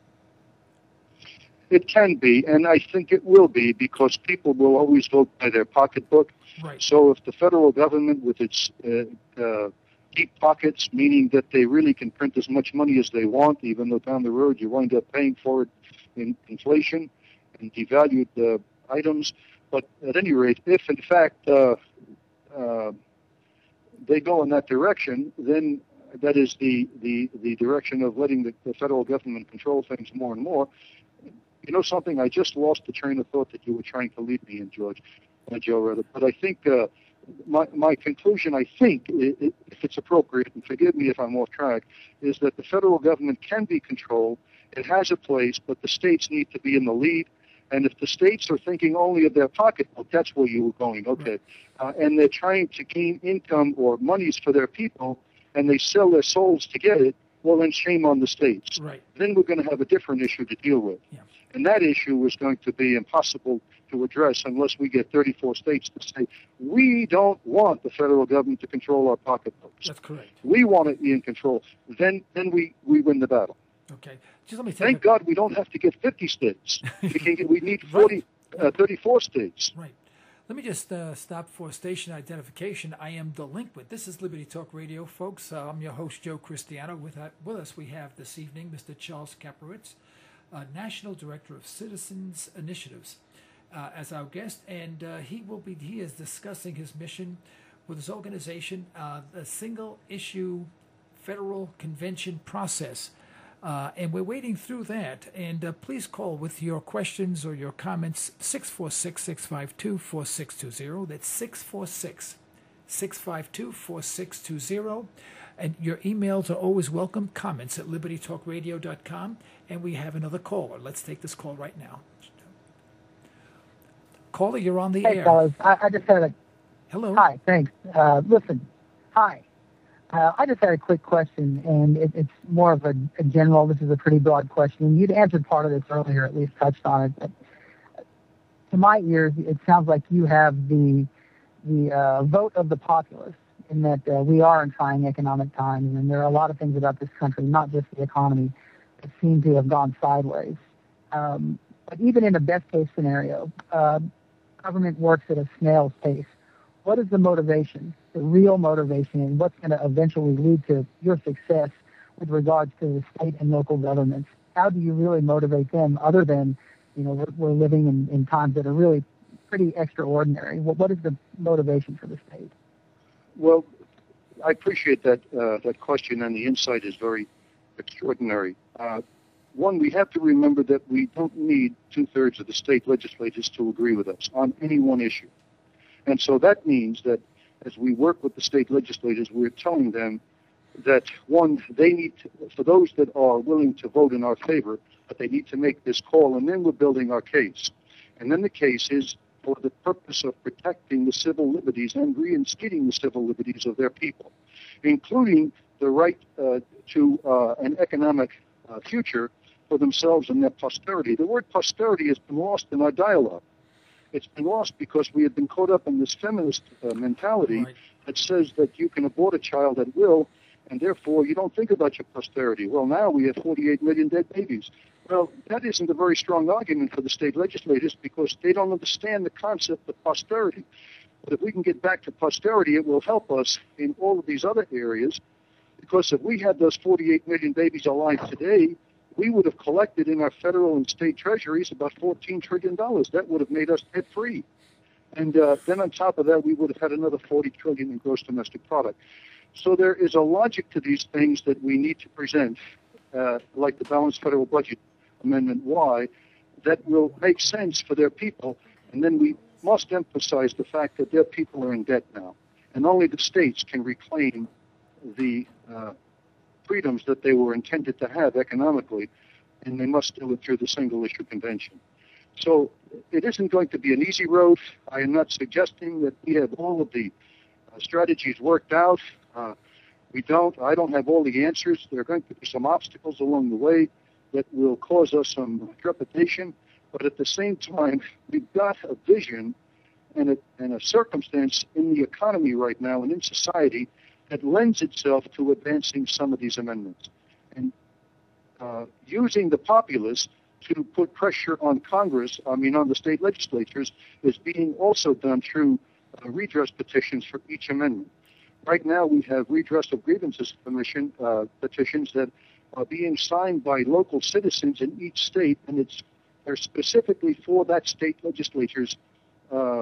Speaker 2: It can be, and I think it will be, because people will always vote by their pocketbook.
Speaker 1: Right.
Speaker 2: So if the federal government, with its uh, uh, deep pockets, meaning that they really can print as much money as they want, even though down the road you wind up paying for it in inflation and devalued uh, items. But at any rate, if in fact uh, uh, they go in that direction, then that is the, the, the direction of letting the, the federal government control things more and more. You know something? I just lost the train of thought that you were trying to lead me in, George, uh, Joe, rather. But I think uh, my my conclusion, I think, if it's appropriate, and forgive me if I'm off track, is that the federal government can be controlled. It has a place, but the states need to be in the lead. And if the states are thinking only of their pocketbook, that's where you were going, okay, uh, and they're trying to gain income or monies for their people, and they sell their souls to get it, well, then shame on the states.
Speaker 1: Right.
Speaker 2: Then we're going to have a different issue to deal with.
Speaker 1: Yeah.
Speaker 2: And that issue is going to be impossible to address unless we get thirty-four states to say, we don't want the federal government to control our pocketbooks.
Speaker 1: That's correct.
Speaker 2: We want it to be in control. Then then we, we win the battle.
Speaker 1: Okay. Just let me take
Speaker 2: Thank
Speaker 1: a...
Speaker 2: God we don't have to get fifty states. We can get, we need forty,
Speaker 1: right.
Speaker 2: uh, thirty-four states.
Speaker 1: Right. Let me just uh, stop for station identification. I am delinquent. This is Liberty Talk Radio, folks. Uh, I'm your host, Joe Cristiano. With, uh, with us, we have this evening Mister Charles Kaprowitz, uh, National Director of Citizens Initiatives, uh, as our guest, and uh, he will be. He is discussing his mission with his organization, uh, the Single Issue Federal Convention process. Uh, and we're waiting through that. And uh, please call with your questions or your comments, six four six, six five two, four six two zero. That's six four six, six five two, four six two zero. And your emails are always welcome, comments at liberty talk radio dot com. And we have another caller. Let's take this call right now. Caller, you're on the
Speaker 4: hey,
Speaker 1: air.
Speaker 4: Hey, fellas. I, I just had a...
Speaker 1: Hello.
Speaker 4: Hi, thanks. Uh, listen, hi. Uh, I just had a quick question, and it, it's more of a, a general, this is a pretty broad question. You'd answered part of this earlier, at least touched on it. But to my ears, it sounds like you have the the uh, vote of the populace, in that uh, we are in trying economic times, and there are a lot of things about this country, not just the economy, that seem to have gone sideways. Um, but even in a best-case scenario, uh, government works at a snail's pace. What is the motivation, the real motivation, and what's going to eventually lead to your success with regards to the state and local governments? How do you really motivate them, other than, you know, we're, we're living in, in times that are really pretty extraordinary? What, what is the motivation for the state?
Speaker 2: Well, I appreciate that uh, that question, and the insight is very extraordinary. Uh, one, we have to remember that we don't need two-thirds of the state legislators to agree with us on any one issue. And so that means that as we work with the state legislators, we're telling them that, one, they need to, for those that are willing to vote in our favor, that they need to make this call, and then we're building our case. And then the case is for the purpose of protecting the civil liberties and reinstating the civil liberties of their people, including the right uh, to uh, an economic uh, future for themselves and their posterity. The word posterity has been lost in our dialogue. It's been lost because we have been caught up in this feminist uh, mentality right. that says that you can abort a child at will, and therefore you don't think about your posterity. Well, now we have forty-eight million dead babies. Well, that isn't a very strong argument for the state legislators, because they don't understand the concept of posterity. But if we can get back to posterity, it will help us in all of these other areas, because if we had those forty-eight million babies alive today, we would have collected in our federal and state treasuries about fourteen trillion dollars. That would have made us debt-free. And uh, then on top of that, we would have had another forty trillion dollars in gross domestic product. So there is a logic to these things that we need to present, uh, like the Balanced Federal Budget Amendment Y, that will make sense for their people. And then we must emphasize the fact that their people are in debt now. And only the states can reclaim the uh, freedoms that they were intended to have economically, and they must do it through the single-issue convention. So it isn't going to be an easy road. I am not suggesting that we have all of the uh, strategies worked out. Uh, we don't. I don't have all the answers. There are going to be some obstacles along the way that will cause us some trepidation. But at the same time, we've got a vision and a, and a circumstance in the economy right now and in society that lends itself to advancing some of these amendments. And uh, using the populace to put pressure on Congress, I mean on the state legislatures, is being also done through uh, redress petitions for each amendment. Right now we have redress of grievances commission uh, petitions that are being signed by local citizens in each state, and it's they're specifically for that state legislatures, uh,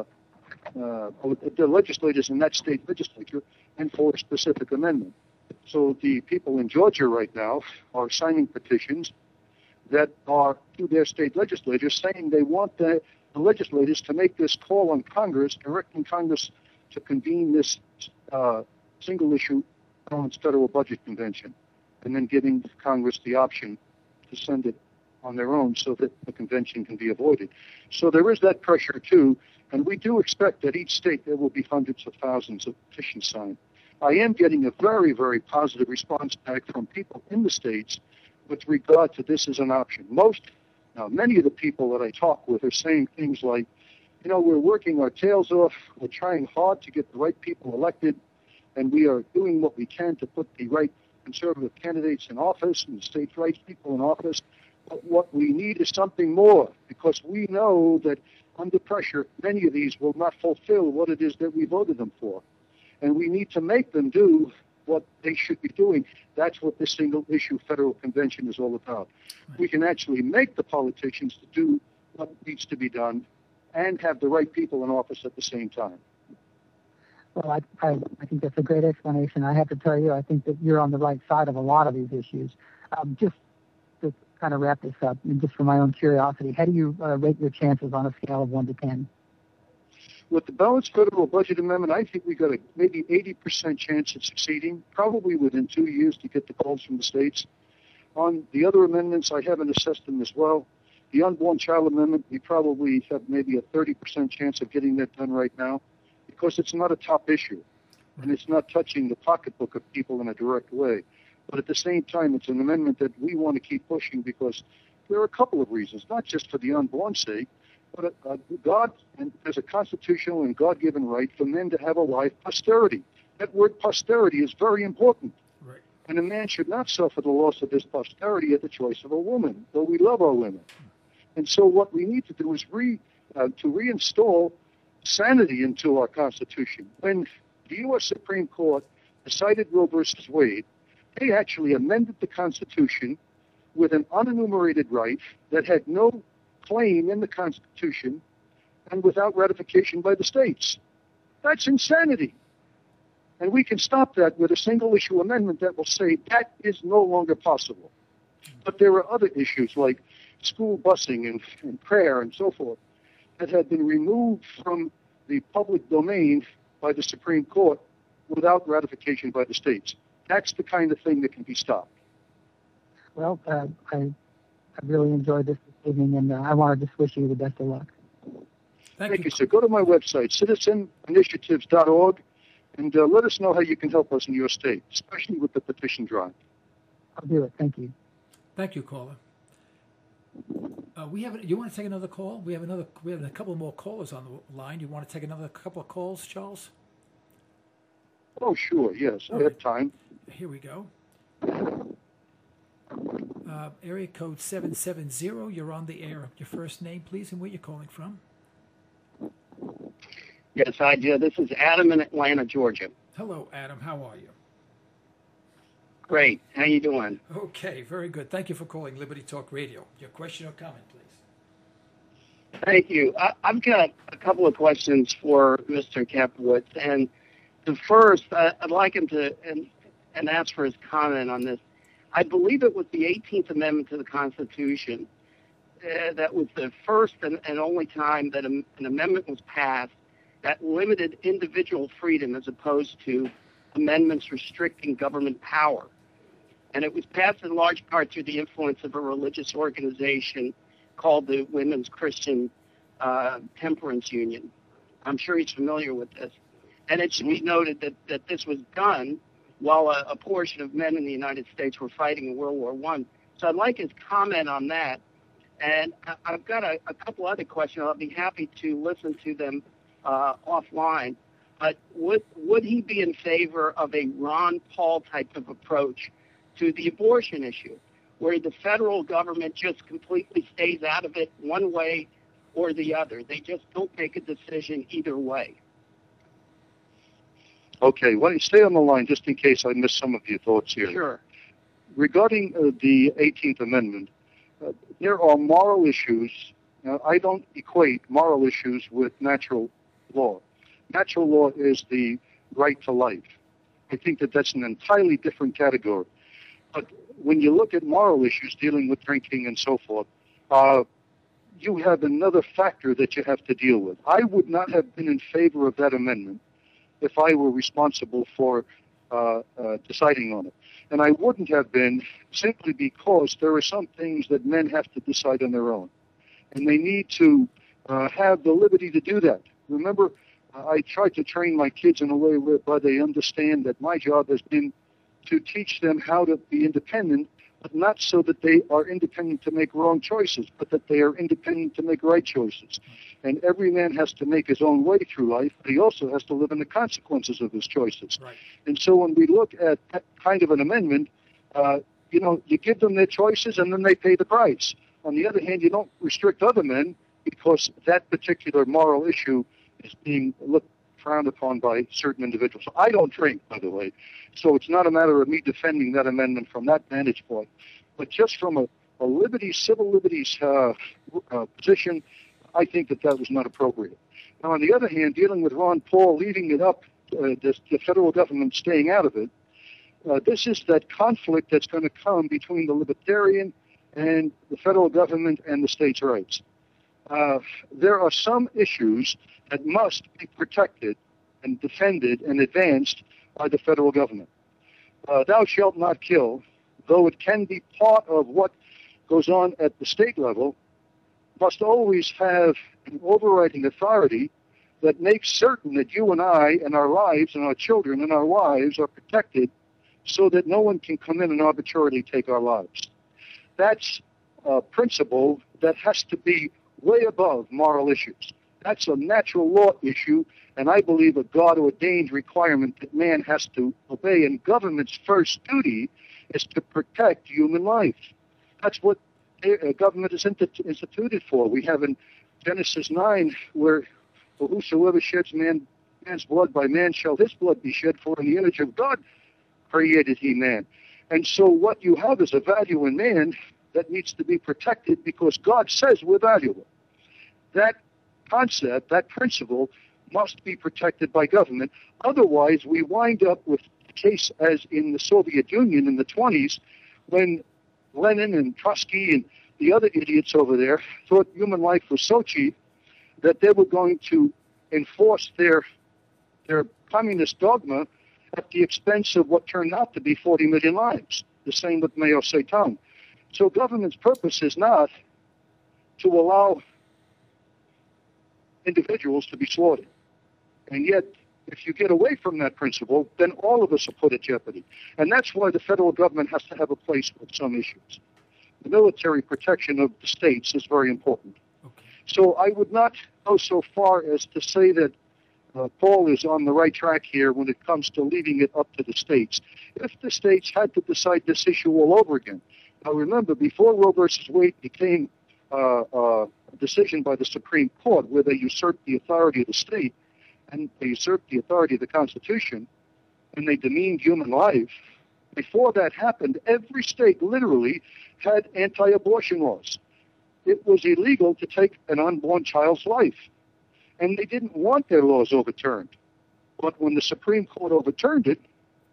Speaker 2: uh, the legislators in that state legislature, and for a specific amendment. So the people in Georgia right now are signing petitions that are to their state legislators saying they want the, the legislators to make this call on Congress, directing Congress to convene this uh, single-issue balanced federal budget convention, and then giving Congress the option to send it on their own so that the convention can be avoided. So there is that pressure too, and we do expect that each state there will be hundreds of thousands of petitions signed. I am getting a very, very positive response back from people in the states with regard to this as an option. Most, now many of the people that I talk with are saying things like, you know, we're working our tails off, we're trying hard to get the right people elected, and we are doing what we can to put the right conservative candidates in office and states' rights people in office. But what we need is something more, because we know that under pressure, many of these will not fulfill what it is that we voted them for. And we need to make them do what they should be doing. That's what this single-issue federal convention is all about. We can actually make the politicians to do what needs to be done and have the right people in office at the same time.
Speaker 4: Well, I, I, I think that's a great explanation. I have to tell you, I think that you're on the right side of a lot of these issues. Um, just to kind of wrap this up, and just for my own curiosity, how do you uh, rate your chances on a scale of one to ten?
Speaker 2: With the Balanced Federal Budget Amendment, I think we got a maybe eighty percent chance of succeeding, probably within two years to get the calls from the states. On the other amendments, I haven't assessed them as well. The Unborn Child Amendment, we probably have maybe a thirty percent chance of getting that done right now, because it's not a top issue, and it's not touching the pocketbook of people in a direct way. But at the same time, it's an amendment that we want to keep pushing because there are a couple of reasons, not just for the unborn's sake, But uh, uh, God, and there's a constitutional and God-given right for men to have a life posterity. That word posterity is very important.
Speaker 1: Right.
Speaker 2: And a man should not suffer the loss of his posterity at the choice of a woman, though we love our women. And so what we need to do is re, uh, to reinstall sanity into our Constitution. When the U S Supreme Court decided Roe versus Wade, they actually amended the Constitution with an unenumerated right that had no claim in the Constitution and without ratification by the states. That's insanity. And we can stop that with a single-issue amendment that will say that is no longer possible. But there are other issues like school busing and, and prayer and so forth that have been removed from the public domain by the Supreme Court without ratification by the states. That's the kind of thing that can be stopped.
Speaker 4: Well, uh, I, I really enjoyed this this evening, and uh, I want to just wish you the best of luck.
Speaker 1: Thank,
Speaker 2: Thank
Speaker 1: you.
Speaker 2: you, sir. Go to my website, citizen initiatives dot org, and uh, let us know how you can help us in your state, especially with the petition drive.
Speaker 4: I'll do it. Thank you.
Speaker 1: Thank you, caller. Uh, we have. You want to take another call? We have another. We have a couple more callers on the line. You want to take another couple of calls, Charles?
Speaker 2: Oh, sure. Yes, I
Speaker 1: Okay.
Speaker 2: have time.
Speaker 1: Here we go. Uh, area code seven seven zero. You're on the air. Your first name, please, and where you're calling from.
Speaker 5: Yes, I do. This is Adam in Atlanta, Georgia.
Speaker 1: Hello, Adam. How are you?
Speaker 5: Great. How you doing?
Speaker 1: Okay, very good. Thank you for calling Liberty Talk Radio. Your question or comment, please.
Speaker 5: Thank you. I, I've got a couple of questions for Mister Kapowicz. And the first, I, I'd like him to and, and ask for his comment on this. I believe it was the eighteenth Amendment to the Constitution uh, that was the first and, and only time that a, an amendment was passed that limited individual freedom as opposed to amendments restricting government power. And it was passed in large part through the influence of a religious organization called the Women's Christian uh, Temperance Union. I'm sure he's familiar with this. And it should be noted that, that this was done while a, a portion of men in the United States were fighting in World War One. So I'd like his comment on that. And I, I've got a, a couple other questions. I'll be happy to listen to them uh, offline. But would would he be in favor of a Ron Paul type of approach to the abortion issue, where the federal government just completely stays out of it one way or the other? They just don't make a decision either way.
Speaker 2: Okay, why don't you stay on the line just in case I miss some of your thoughts here.
Speaker 5: Sure.
Speaker 2: Regarding uh, the eighteenth Amendment, uh, there are moral issues. Now, I don't equate moral issues with natural law. Natural law is the right to life. I think that that's an entirely different category. But when you look at moral issues dealing with drinking and so forth, uh, you have another factor that you have to deal with. I would not have been in favor of that amendment if I were responsible for uh, uh, deciding on it. And I wouldn't have been simply because there are some things that men have to decide on their own. And they need to uh, have the liberty to do that. Remember, uh, I tried to train my kids in a way whereby they understand that my job has been to teach them how to be independent, but not so that they are independent to make wrong choices, but that they are independent to make right choices. And every man has to make his own way through life, but he also has to live in the consequences of his choices.
Speaker 1: Right.
Speaker 2: And so when we look at that kind of an amendment, uh, you know, you give them their choices and then they pay the price. On the other hand, you don't restrict other men because that particular moral issue is being looked frowned upon by certain individuals. I don't drink, by the way, so it's not a matter of me defending that amendment from that vantage point. But just from a, a liberties, civil liberties uh, uh, position, I think that that was not appropriate. Now, on the other hand, dealing with Ron Paul, leaving it up, uh, this, the federal government staying out of it, uh, this is that conflict that's going to come between the libertarian and the federal government and the states' rights. Uh, there are some issues that must be protected and defended and advanced by the federal government. Uh, thou shalt not kill, though it can be part of what goes on at the state level, must always have an overriding authority that makes certain that you and I and our lives and our children and our wives are protected so that no one can come in and arbitrarily take our lives. That's a principle that has to be way above moral issues. That's a natural law issue, and I believe a God-ordained requirement that man has to obey. And government's first duty is to protect human life. That's what uh, government is instituted for. We have in Genesis nine where, for whosoever sheds man, man's blood, by man shall his blood be shed, for in the image of God created he man. And so what you have is a value in man that needs to be protected because God says we're valuable. That concept, that principle, must be protected by government. Otherwise, we wind up with a case as in the Soviet Union in the twenties when Lenin and Trotsky and the other idiots over there thought human life was so cheap that they were going to enforce their their communist dogma at the expense of what turned out to be forty million lives. The same with Mao Zedong. So government's purpose is not to allow individuals to be slaughtered. And yet, if you get away from that principle, then all of us are put at jeopardy. And that's why the federal government has to have a place with some issues. The military protection of the states is very important. Okay. So I would not go so far as to say that uh, Paul is on the right track here when it comes to leaving it up to the states. If the states had to decide this issue all over again, now remember, before Roe versus Wade became uh, uh, a decision by the Supreme Court where they usurped the authority of the state, and they usurped the authority of the Constitution, and they demeaned human life. Before that happened, every state literally had anti-abortion laws. It was illegal to take an unborn child's life, and they didn't want their laws overturned. But when the Supreme Court overturned it,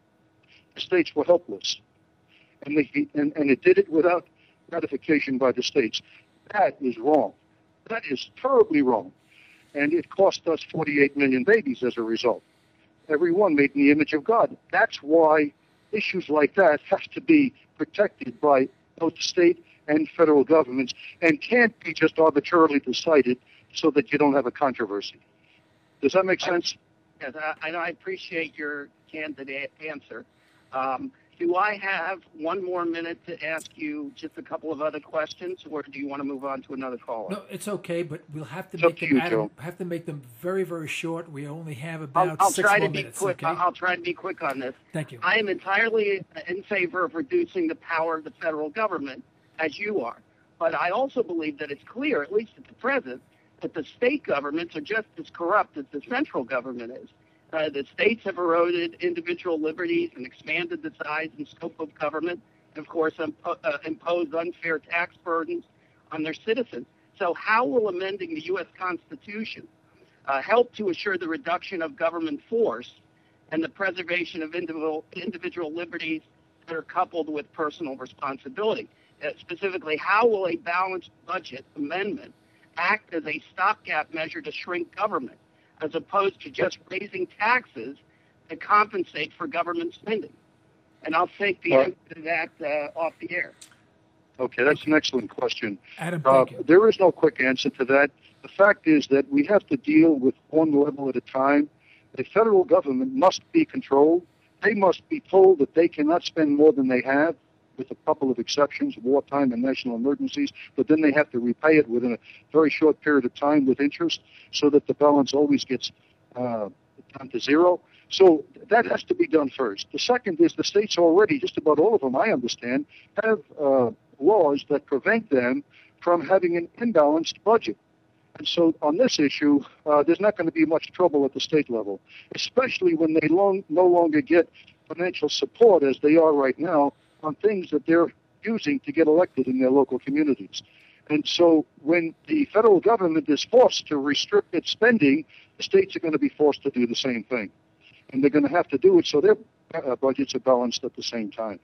Speaker 2: the states were helpless, and, they, and, and it did it without ratification by the states. That is wrong. That is terribly wrong. And it cost us forty-eight million babies as a result. Every one made in the image of God. That's why issues like that have to be protected by both state and federal governments and can't be just arbitrarily decided so that you don't have a controversy. Does that make sense?
Speaker 5: Yes, I, I appreciate your candid answer. Um, do I have one more minute to ask you just a couple of other questions, or do you want to move on to another caller?
Speaker 1: No, it's okay, but we'll have to
Speaker 2: It's
Speaker 1: make
Speaker 2: up to
Speaker 1: them
Speaker 2: you,
Speaker 1: Adam,
Speaker 2: Joe.
Speaker 1: have to make them very, very short. We only have about
Speaker 5: I'll, I'll
Speaker 1: six
Speaker 5: try
Speaker 1: more
Speaker 5: to be
Speaker 1: minutes.
Speaker 5: quick.
Speaker 1: Okay?
Speaker 5: I'll try to be quick on this.
Speaker 1: Thank you.
Speaker 5: I am entirely in favor of reducing the power of the federal government, as you are. But I also believe that it's clear, at least at the present, that the state governments are just as corrupt as the central government is. Uh, the states have eroded individual liberties and expanded the size and scope of government, and of course impo- uh, imposed unfair tax burdens on their citizens. So how will amending the U S Constitution uh, help to assure the reduction of government force and the preservation of individual, individual liberties that are coupled with personal responsibility? Uh, specifically, how will a balanced budget amendment act as a stopgap measure to shrink government, as opposed to just raising taxes to compensate for government spending? And I'll take the
Speaker 2: Well,
Speaker 5: answer to that uh, off the air.
Speaker 2: Okay, that's an excellent question.
Speaker 1: Adam,
Speaker 2: Uh,
Speaker 1: thank you.
Speaker 2: there is no quick answer to that. The fact is that we have to deal with one level at a time. The federal government must be controlled. They must be told that they cannot spend more than they have, with a couple of exceptions, wartime and national emergencies, but then they have to repay it within a very short period of time with interest so that the balance always gets uh, down to zero. So that has to be done first. The second is the states already, just about all of them, I understand, have uh, laws that prevent them from having an imbalanced budget. And so on this issue, uh, there's not going to be much trouble at the state level, especially when they long, no longer get financial support as they are right now on things that they're using to get elected in their local communities. And so when the federal government is forced to restrict its spending, the states are going to be forced to do the same thing. And they're going to have to do it so their uh, budgets are balanced at the same time.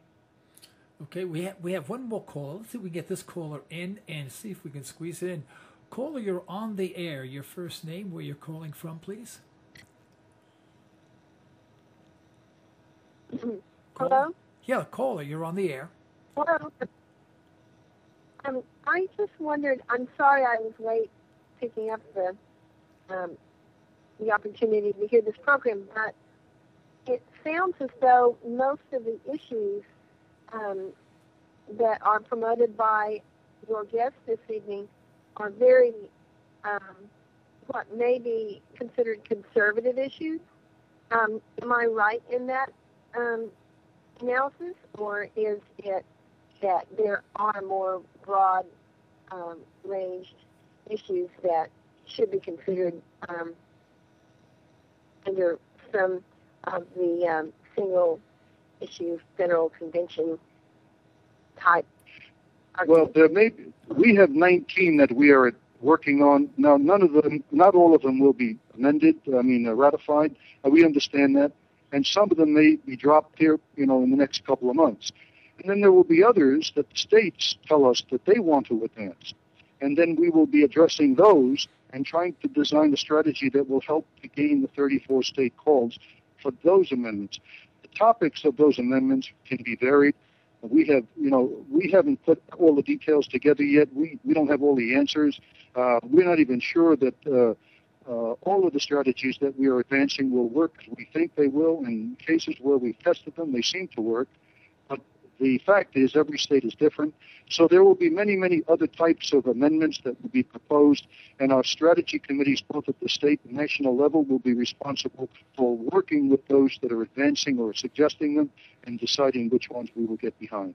Speaker 1: Okay, we have we have one more call. Let's see if we can get this caller in and see if we can squeeze it in. Caller, you're on the air. Your first name, where you're calling from, please.
Speaker 6: Hello?
Speaker 1: Yeah, caller, you're on the air.
Speaker 6: Hello. Um, I just wondered, I'm sorry I was late picking up the um, the opportunity to hear this program, but it sounds as though most of the issues um, that are promoted by your guest this evening are very, um, what may be considered conservative issues. Um, am I right in that um, analysis, or is it that there are more broad um, ranged issues that should be considered um, under some of the um, single issue federal convention type arguments?
Speaker 2: Well, there may be, we have nineteen that we are working on. Now, none of them, not all of them will be amended, I mean, uh, ratified. Uh, we understand that. And some of them may be dropped here, you know, in the next couple of months. And then there will be others that the states tell us that they want to advance. And then we will be addressing those and trying to design a strategy that will help to gain the thirty-four state calls for those amendments. The topics of those amendments can be varied. We have, you know, we haven't put all the details together yet. We we don't have all the answers. Uh, we're not even sure that uh, uh, all of the strategies that we are advancing will work. We think they will. In cases where we've tested them, they seem to work. But the fact is, every state is different. So there will be many, many other types of amendments that will be proposed, and our strategy committees, both at the state and national level, will be responsible for working with those that are advancing or suggesting them and deciding which ones we will get behind.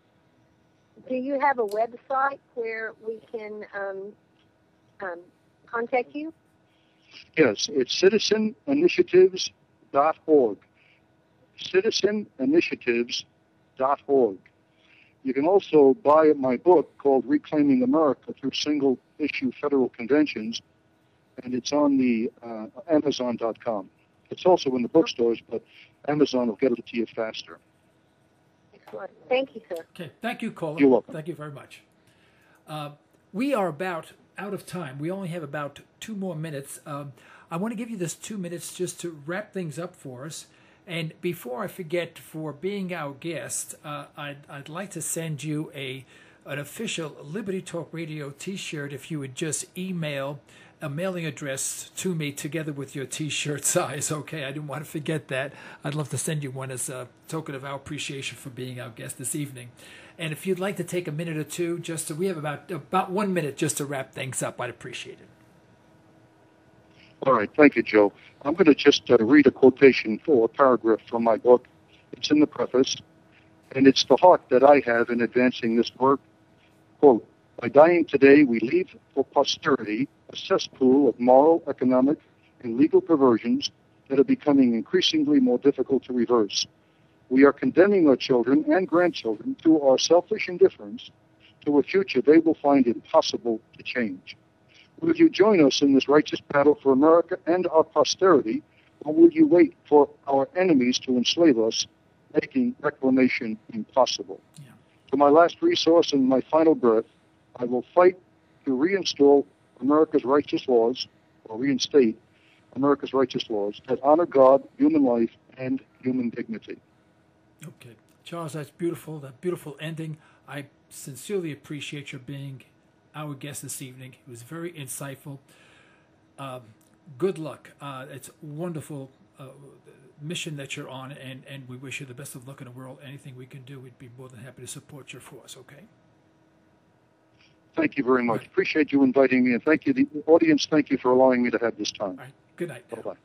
Speaker 6: Do you have a website where we can um, um, contact you?
Speaker 2: Yes, it's citizen initiatives dot org. citizen initiatives dot org. You can also buy my book called Reclaiming America through single-issue federal conventions, and it's on the uh, amazon dot com. It's also in the bookstores, but Amazon will get it to you faster.
Speaker 6: Excellent. Thank you, sir.
Speaker 1: Okay, thank you, Colin.
Speaker 2: You're welcome.
Speaker 1: Thank you very much. Uh, we are about out of time. We only have about two more minutes. Um, I want to give you this two minutes just to wrap things up for us. And before I forget, for being our guest, uh, I'd, I'd like to send you a an official Liberty Talk Radio T-shirt if you would just email a mailing address to me together with your T-shirt size. Okay, I didn't want to forget that. I'd love to send you one as a token of our appreciation for being our guest this evening. And if you'd like to take a minute or two, just to, we have about about one minute just to wrap things up, I'd appreciate it.
Speaker 2: All right, thank you, Joe. I'm going to just uh, read a quotation for a paragraph from my book. It's in the preface, and it's the heart that I have in advancing this work. Quote, by dying today, we leave for posterity a cesspool of moral, economic, and legal perversions that are becoming increasingly more difficult to reverse. We are condemning our children and grandchildren through our selfish indifference to a future they will find impossible to change. Will you join us in this righteous battle for America and our posterity, or will you wait for our enemies to enslave us, making reclamation impossible?
Speaker 1: Yeah.
Speaker 2: To my last resource and my final breath, I will fight to reinstall America's righteous laws, or reinstate America's righteous laws that honor God, human life, and human dignity.
Speaker 1: Okay. Charles, that's beautiful, that beautiful ending. I sincerely appreciate your being our guest this evening. It was very insightful. Um, good luck. Uh, it's a wonderful uh, mission that you're on, and, and we wish you the best of luck in the world. Anything we can do, we'd be more than happy to support your force, okay?
Speaker 2: Thank you very much.
Speaker 1: Right.
Speaker 2: Appreciate you inviting me, and thank you, the audience, thank you for allowing me to have this time.
Speaker 1: All right. Good night.
Speaker 2: Bye-bye.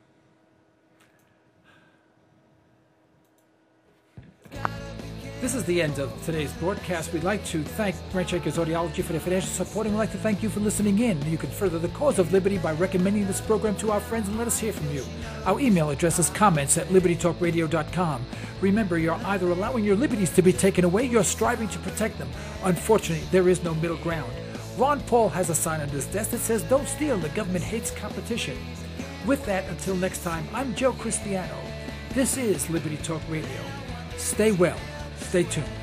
Speaker 1: This is the end of today's broadcast. We'd like to thank Brandshakers Audiology for their financial support, and we'd like to thank you for listening in. You can further the cause of liberty by recommending this program to our friends and let us hear from you. Our email address is comments at liberty talk radio dot com. Remember, you're either allowing your liberties to be taken away, you're striving to protect them. Unfortunately, there is no middle ground. Ron Paul has a sign on his desk that says, "Don't steal, the government hates competition." With that, until next time, I'm Joe Cristiano. This is Liberty Talk Radio. Stay well. Stay tuned.